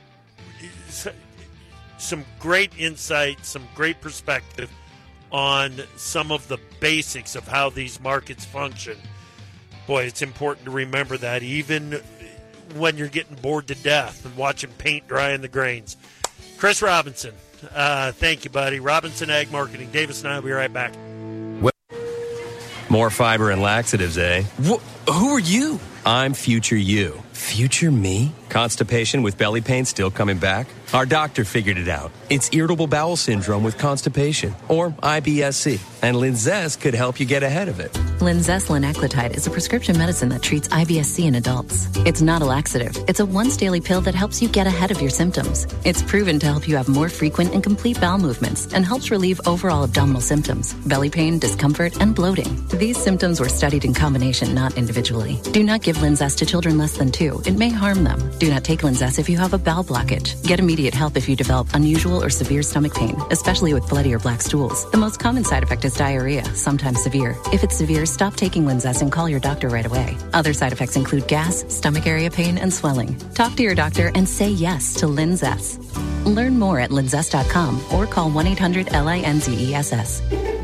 some great insight, some great perspective on some of the basics of how these markets function. Boy, it's important to remember that even when you're getting bored to death and watching paint dry in the grains. Chris Robinson, uh, thank you, buddy. Robinson Ag Marketing. Davis and I will be right back. More fiber and laxatives, eh? Wh- who are you? I'm future you. Future me? Constipation with belly pain still coming back? Our doctor figured it out. It's irritable bowel syndrome with constipation, or I B S C, and Linzess could help you get ahead of it. Linzess linaclotide is a prescription medicine that treats I B S C in adults. It's not a laxative. It's a once-daily pill that helps you get ahead of your symptoms. It's proven to help you have more frequent and complete bowel movements and helps relieve overall abdominal symptoms, belly pain, discomfort, and bloating. These symptoms were studied in combination, not individually. Do not give Linzess to children less than two. It may harm them. Do not take Linzess if you have a bowel blockage. Get immediate help if you develop unusual or severe stomach pain, especially with bloody or black stools. The most common side effect is diarrhea, sometimes severe. If it's severe, stop taking Linzess and call your doctor right away. Other side effects include gas, stomach area pain, and swelling. Talk to your doctor and say yes to Linzess. Learn more at linzess dot com or call one eight hundred L I N Z E S S.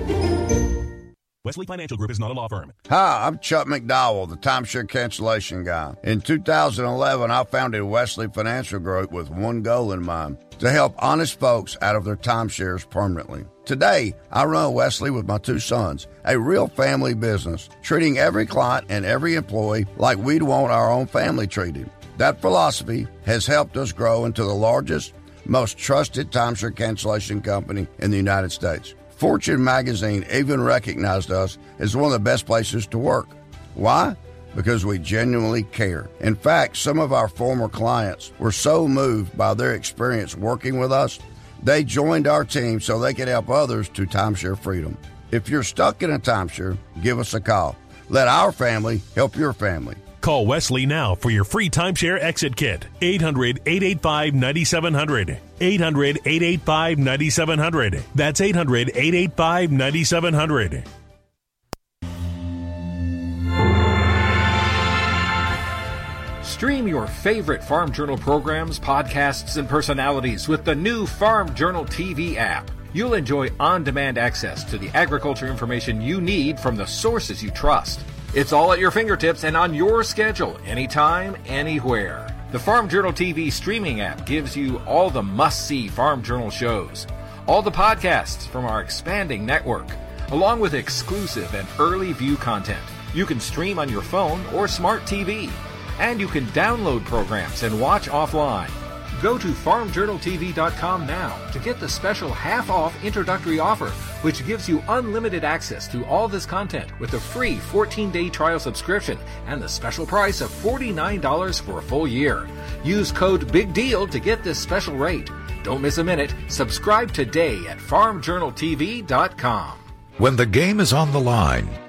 Wesley Financial Group is not a law firm. Hi, I'm Chuck McDowell, the timeshare cancellation guy. In two thousand eleven, I founded Wesley Financial Group with one goal in mind, to help honest folks out of their timeshares permanently. Today, I run Wesley with my two sons, a real family business, treating every client and every employee like we'd want our own family treated. That philosophy has helped us grow into the largest, most trusted timeshare cancellation company in the United States. Fortune magazine even recognized us as one of the best places to work. Why? Because we genuinely care. In fact, some of our former clients were so moved by their experience working with us, they joined our team so they could help others to timeshare freedom. If you're stuck in a timeshare, give us a call. Let our family help your family. Call Wesley now for your free timeshare exit kit. eight hundred, eight eight five, nine seven zero zero. eight hundred, eight eight five, nine seven zero zero. That's eight hundred, eight eight five, nine seven zero zero. Stream your favorite Farm Journal programs, podcasts, and personalities with the new Farm Journal T V app. You'll enjoy on-demand access to the agriculture information you need from the sources you trust. It's all at your fingertips and on your schedule, anytime, anywhere. The Farm Journal T V streaming app gives you all the must-see Farm Journal shows, all the podcasts from our expanding network, along with exclusive and early view content. You can stream on your phone or smart T V, and you can download programs and watch offline. Go to farm journal t v dot com now to get the special half-off introductory offer, which gives you unlimited access to all this content with a free fourteen-day trial subscription and the special price of forty-nine dollars for a full year. Use code BIGDEAL to get this special rate. Don't miss a minute. Subscribe today at farm journal t v dot com. When the game is on the line,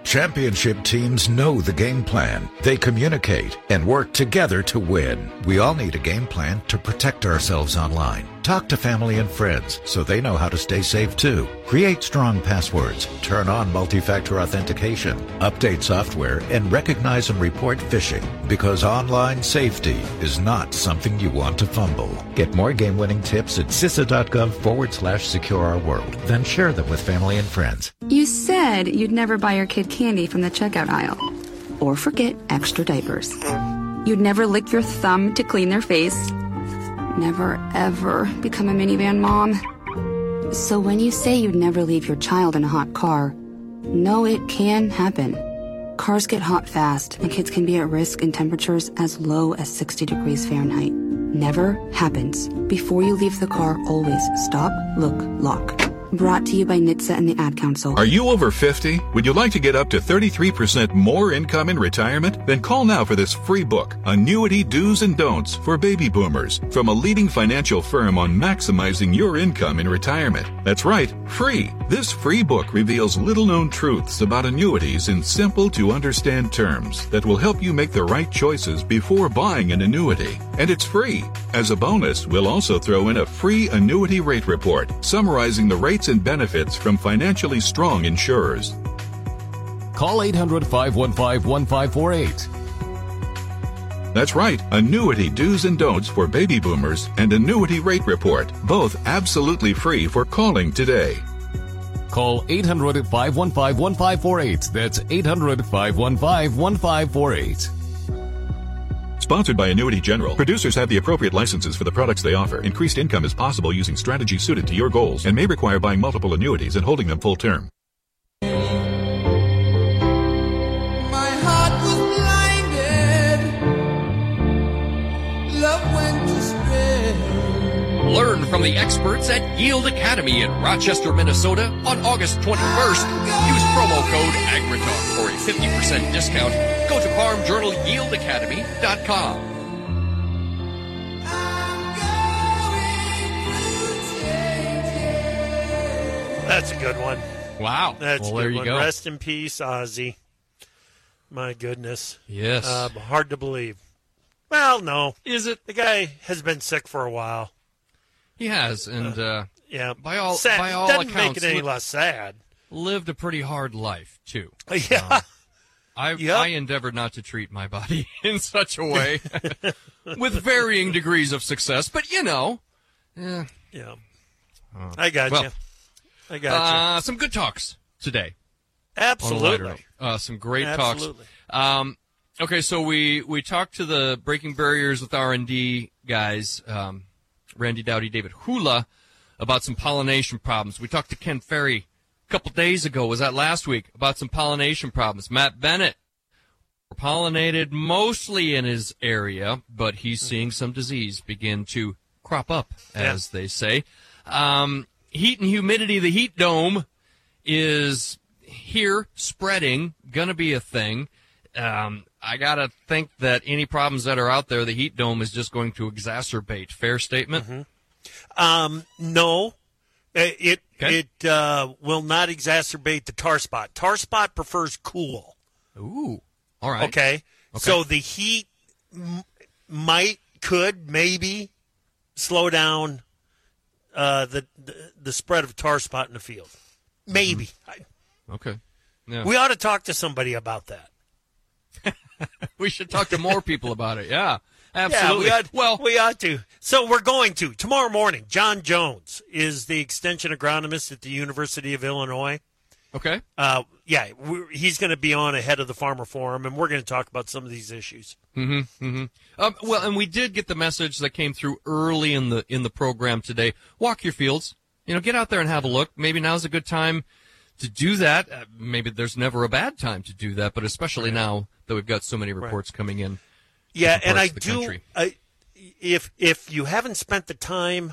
Championship teams know the game plan. They communicate and work together to win. We all need a game plan to protect ourselves online. Talk to family and friends so they know how to stay safe too. Create strong passwords, turn on multi-factor authentication, update software, and recognize and report phishing, because online safety is not something you want to fumble. Get more game-winning tips at CISA.gov forward slash secure our world. Then share them with family and friends. You said you'd never buy your kid candy from the checkout aisle. Or forget extra diapers. You'd never lick your thumb to clean their face. Never, ever become a minivan mom. So when you say you'd never leave your child in a hot car, know it can happen. Cars get hot fast, and kids can be at risk in temperatures as low as sixty degrees Fahrenheit. Never happens. Before you leave the car, always stop, look, lock. Brought to you by N H T S A and the Ad Council. Are you over fifty? Would you like to get up to thirty-three percent more income in retirement? Then call now for this free book, Annuity Do's and Don'ts for Baby Boomers, from a leading financial firm on maximizing your income in retirement. That's right, free. This free book reveals little-known truths about annuities in simple-to-understand terms that will help you make the right choices before buying an annuity. And it's free. As a bonus, we'll also throw in a free annuity rate report summarizing the rates and benefits from financially strong insurers. Call eight hundred, five one five, one five four eight. That's right, Annuity Do's and Don'ts for Baby Boomers and Annuity Rate Report, both absolutely free for calling today. Call eight hundred, five one five, one five four eight. That's eight hundred, five one five, one five four eight. Sponsored by Annuity General. Producers have the appropriate licenses for the products they offer. Increased income is possible using strategies suited to your goals and may require buying multiple annuities and holding them full term. My heart was blinded. Love went astray. Learn from the experts at Yield Academy in Rochester, Minnesota on August twenty-first. Use promo code AgriTalk for a fifty percent discount. Go to farm journal yield academy dot com. That's a good one. Wow. That's well, a good there you one. go. Rest in peace, Ozzy. My goodness. Yes. Uh, hard to believe. Well, no. Is it? The guy has been sick for a while. He has, and uh, yeah, by all sad. by all Doesn't accounts, make it any li- less sad. lived a pretty hard life too. Yeah. Um, I Yep. I endeavored not to treat my body in such a way, with varying degrees of success. But you know, yeah, Yeah. Uh, I got well, you. I got you. uh, some good talks today. Absolutely. On a lighter note. Uh, some great Absolutely. talks. Um, okay, so we, we talked to the Breaking Barriers with R and D guys, um, Randy Dowdy, David Hula, about some pollination problems. We talked to Ken Ferry a couple days ago, was that last week, about some pollination problems. Matt Bennett pollinated mostly in his area, but he's seeing some disease begin to crop up, as Yeah. they say. Um, heat and humidity, the heat dome is here, spreading, going to be a thing. Um, I got to think that any problems that are out there, the heat dome is just going to exacerbate. Fair statement? Mm-hmm. Um, no. It Okay. it uh, will not exacerbate the tar spot. Tar spot prefers cool. Ooh. All right. Okay. Okay. So the heat m- might, could, maybe slow down uh, the, the the spread of tar spot in the field. Maybe. Okay. Yeah. We ought to talk to somebody about that. We should talk to more people about it. Yeah. Absolutely. Yeah, we ought, well, we ought to. So we're going to. Tomorrow morning, John Jones is the extension agronomist at the University of Illinois. Okay. Uh, yeah, we're, he's going to be on ahead of the Farmer Forum, and we're going to talk about some of these issues. Mm-hmm, mm-hmm. Um, well, and we did get the message that came through early in the in the program today. Walk your fields. You know, get out there and have a look. Maybe now's a good time to do that. Uh, maybe there's never a bad time to do that, but especially now that we've got so many reports right. coming in. Yeah, and I do. I, if if you haven't spent the time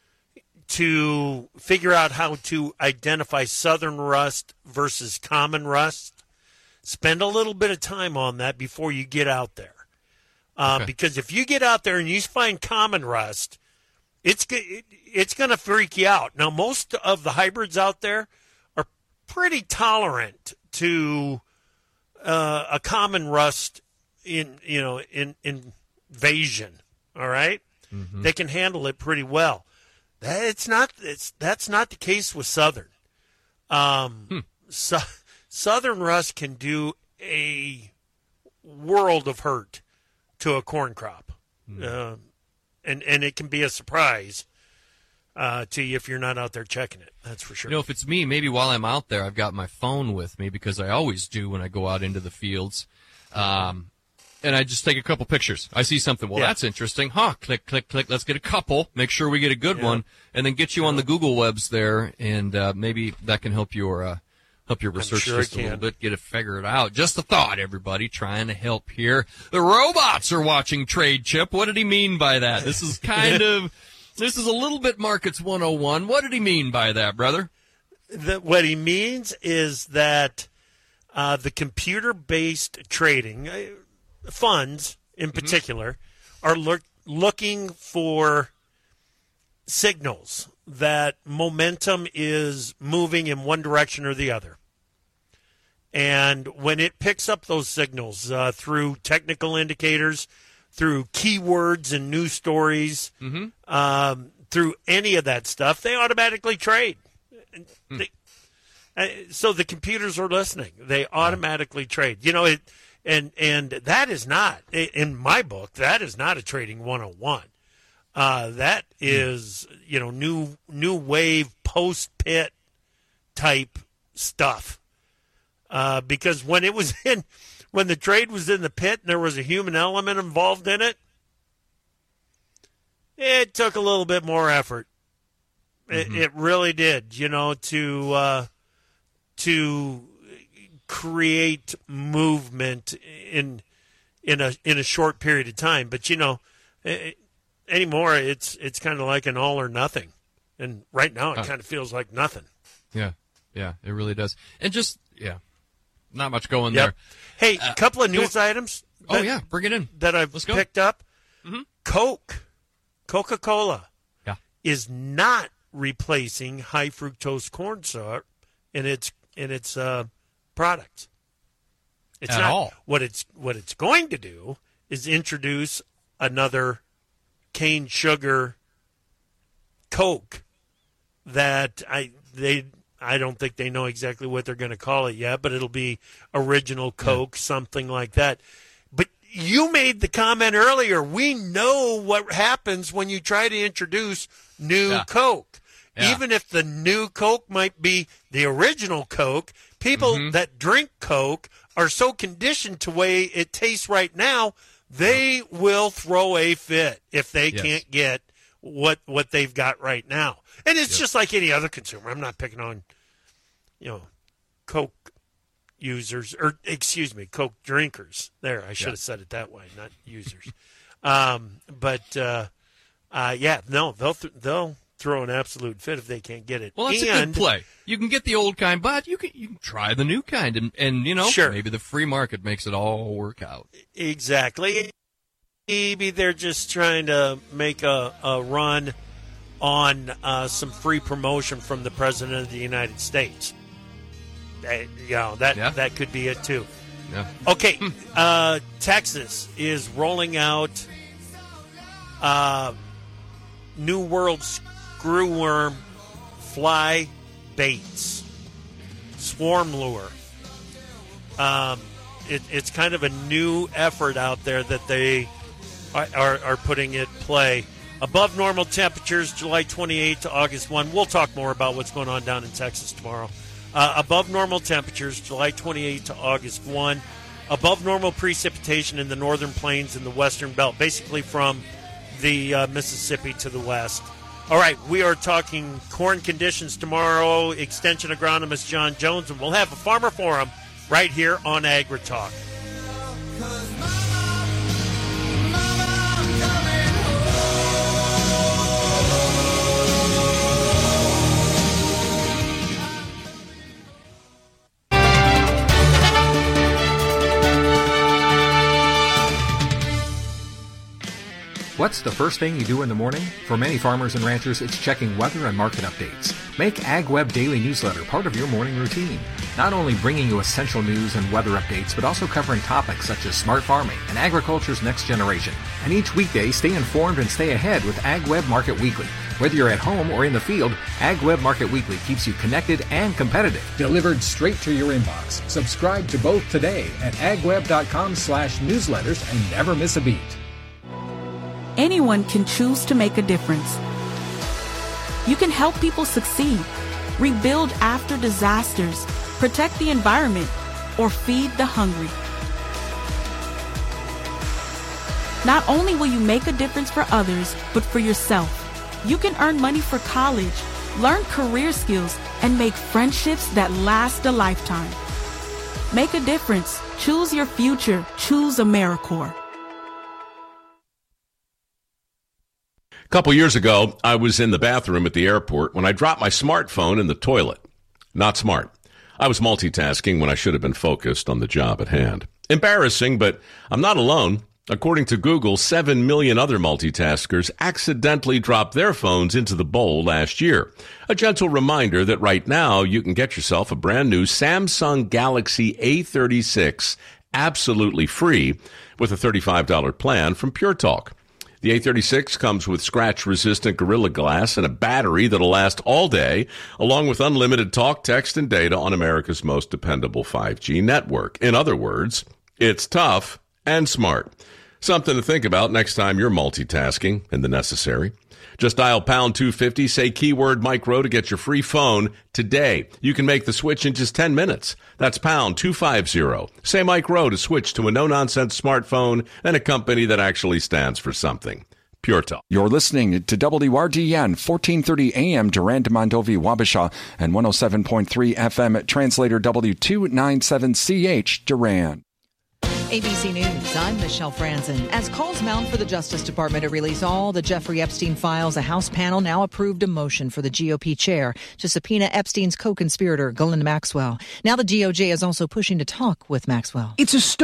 to figure out how to identify southern rust versus common rust, spend a little bit of time on that before you get out there. Um, okay. Because if you get out there and you find common rust, it's it, it's going to freak you out. Now, most of the hybrids out there are pretty tolerant to uh, a common rust in you know in, in invasion. All right, mm-hmm. They can handle it pretty well. That, it's not. It's that's not the case with Southern. Um, hmm. so, Southern rust can do a world of hurt to a corn crop, hmm. uh, and and it can be a surprise uh, to you if you're not out there checking it. That's for sure. You know, if it's me, maybe while I'm out there, I've got my phone with me because I always do when I go out into the fields. Um, And I just take a couple pictures. I see something. Well, yeah. That's interesting. Huh, click, click, click. Let's get a couple. Make sure we get a good yeah. one. And then get you on the Google webs there. And uh, maybe that can help your uh, help your research sure just a little bit. Get it figured out. Just a thought, everybody. Trying to help here. The robots are watching Trade Chip. What did he mean by that? This is kind of, this is a little bit Markets one oh one. What did he mean by that, brother? The, what he means is that uh, the computer-based trading uh, funds in particular mm-hmm. are look, looking for signals that momentum is moving in one direction or the other. And when it picks up those signals uh, through technical indicators, through keywords and news stories, mm-hmm. um, through any of that stuff, they automatically trade. Mm. They, uh, so the computers are listening. They automatically trade. You know, it And and that is not, in my book, that is not a trading one oh one. Uh, that is, you know, new new wave post-pit type stuff. Uh, because when it was in, when the trade was in the pit and there was a human element involved in it, it took a little bit more effort. Mm-hmm. It, it really did, you know, to uh, to. create movement in in a in a short period of time, but you know, it, anymore it's it's kind of like an all or nothing, and right now it uh, kind of feels like nothing. Yeah, yeah, it really does, and just yeah, not much going yep. there. Hey, a uh, couple of news go, items. That, oh yeah, bring it in. That I've Let's picked go. up. Mm-hmm. Coke, Coca-Cola, yeah. is not replacing high fructose corn syrup in its in its. Uh, products. It's At not all. what it's what it's going to do is introduce another cane sugar Coke that I they I don't think they know exactly what they're going to call it yet, but it'll be original Coke, yeah. something like that. But you made the comment earlier, we know what happens when you try to introduce new yeah. Coke. Yeah. Even if the new Coke might be the original Coke, people mm-hmm. that drink Coke are so conditioned to the way it tastes right now, they will throw a fit if they yes. can't get what what they've got right now. And it's yep. just like any other consumer. I'm not picking on, you know, Coke users, or excuse me, Coke drinkers. There, I should yeah. have said it that way, not users. um, but uh, uh, yeah, no, they'll th- they'll. throw an absolute fit if they can't get it. Well, that's and, a good play. You can get the old kind, but you can you can try the new kind, and, and you know, sure. maybe the free market makes it all work out. Exactly. Maybe they're just trying to make a, a run on uh, some free promotion from the President of the United States. Uh, you know, that, yeah. that could be it, too. Yeah. Okay, uh, Texas is rolling out uh, New World screwworm fly baits, swarm lure. Um, it, it's kind of a new effort out there that they are, are, are putting at play. Above normal temperatures, July twenty-eighth to August first. We'll talk more about what's going on down in Texas tomorrow. Uh, above normal temperatures, July twenty-eighth to August first. Above normal precipitation in the northern plains and the western belt, basically from the uh, Mississippi to the west. All right, we are talking corn conditions tomorrow. Extension agronomist John Jones, and we'll have a farmer forum right here on AgriTalk. What's the first thing you do in the morning? For many farmers and ranchers, it's checking weather and market updates. Make AgWeb Daily Newsletter part of your morning routine. not only bringing you essential news and weather updates, but also covering topics such as smart farming and agriculture's next generation. And each weekday, stay informed and stay ahead with AgWeb Market Weekly. Whether you're at home or in the field, AgWeb Market Weekly keeps you connected and competitive. Delivered straight to your inbox. Subscribe to both today at agweb.com slash newsletters and never miss a beat. Anyone can choose to make a difference. You can help people succeed, rebuild after disasters, protect the environment, or feed the hungry. Not only will you make a difference for others, but for yourself. You can earn money for college, learn career skills, and make friendships that last a lifetime. Make a difference. Choose your future. Choose AmeriCorps. A couple years ago, I was in the bathroom at the airport when I dropped my smartphone in the toilet. Not smart. I was multitasking when I should have been focused on the job at hand. Embarrassing, but I'm not alone. According to Google, seven million other multitaskers accidentally dropped their phones into the bowl last year. A gentle reminder that right now you can get yourself a brand new Samsung Galaxy A thirty-six absolutely free with a thirty-five dollars plan from Pure Talk. The A thirty-six comes with scratch-resistant Gorilla Glass and a battery that'll last all day, along with unlimited talk, text, and data on America's most dependable five G network. In other words, it's tough and smart. Something to think about next time you're multitasking in the necessary. Just dial pound two fifty, say keyword micro to get your free phone today. You can make the switch in just ten minutes. That's pound two fifty. Say micro to switch to a no-nonsense smartphone and a company that actually stands for something. Pure Talk. You're listening to W R D N fourteen thirty A M Durand Mondovi Wabasha and one oh seven point three F M Translator W two ninety-seven C H Durand. A B C News, I'm Michelle Franzen. As calls mount for the Justice Department to release all the Jeffrey Epstein files, a House panel now approved a motion for the G O P chair to subpoena Epstein's co-conspirator, Ghislaine Maxwell. Now the D O J is also pushing to talk with Maxwell. It's a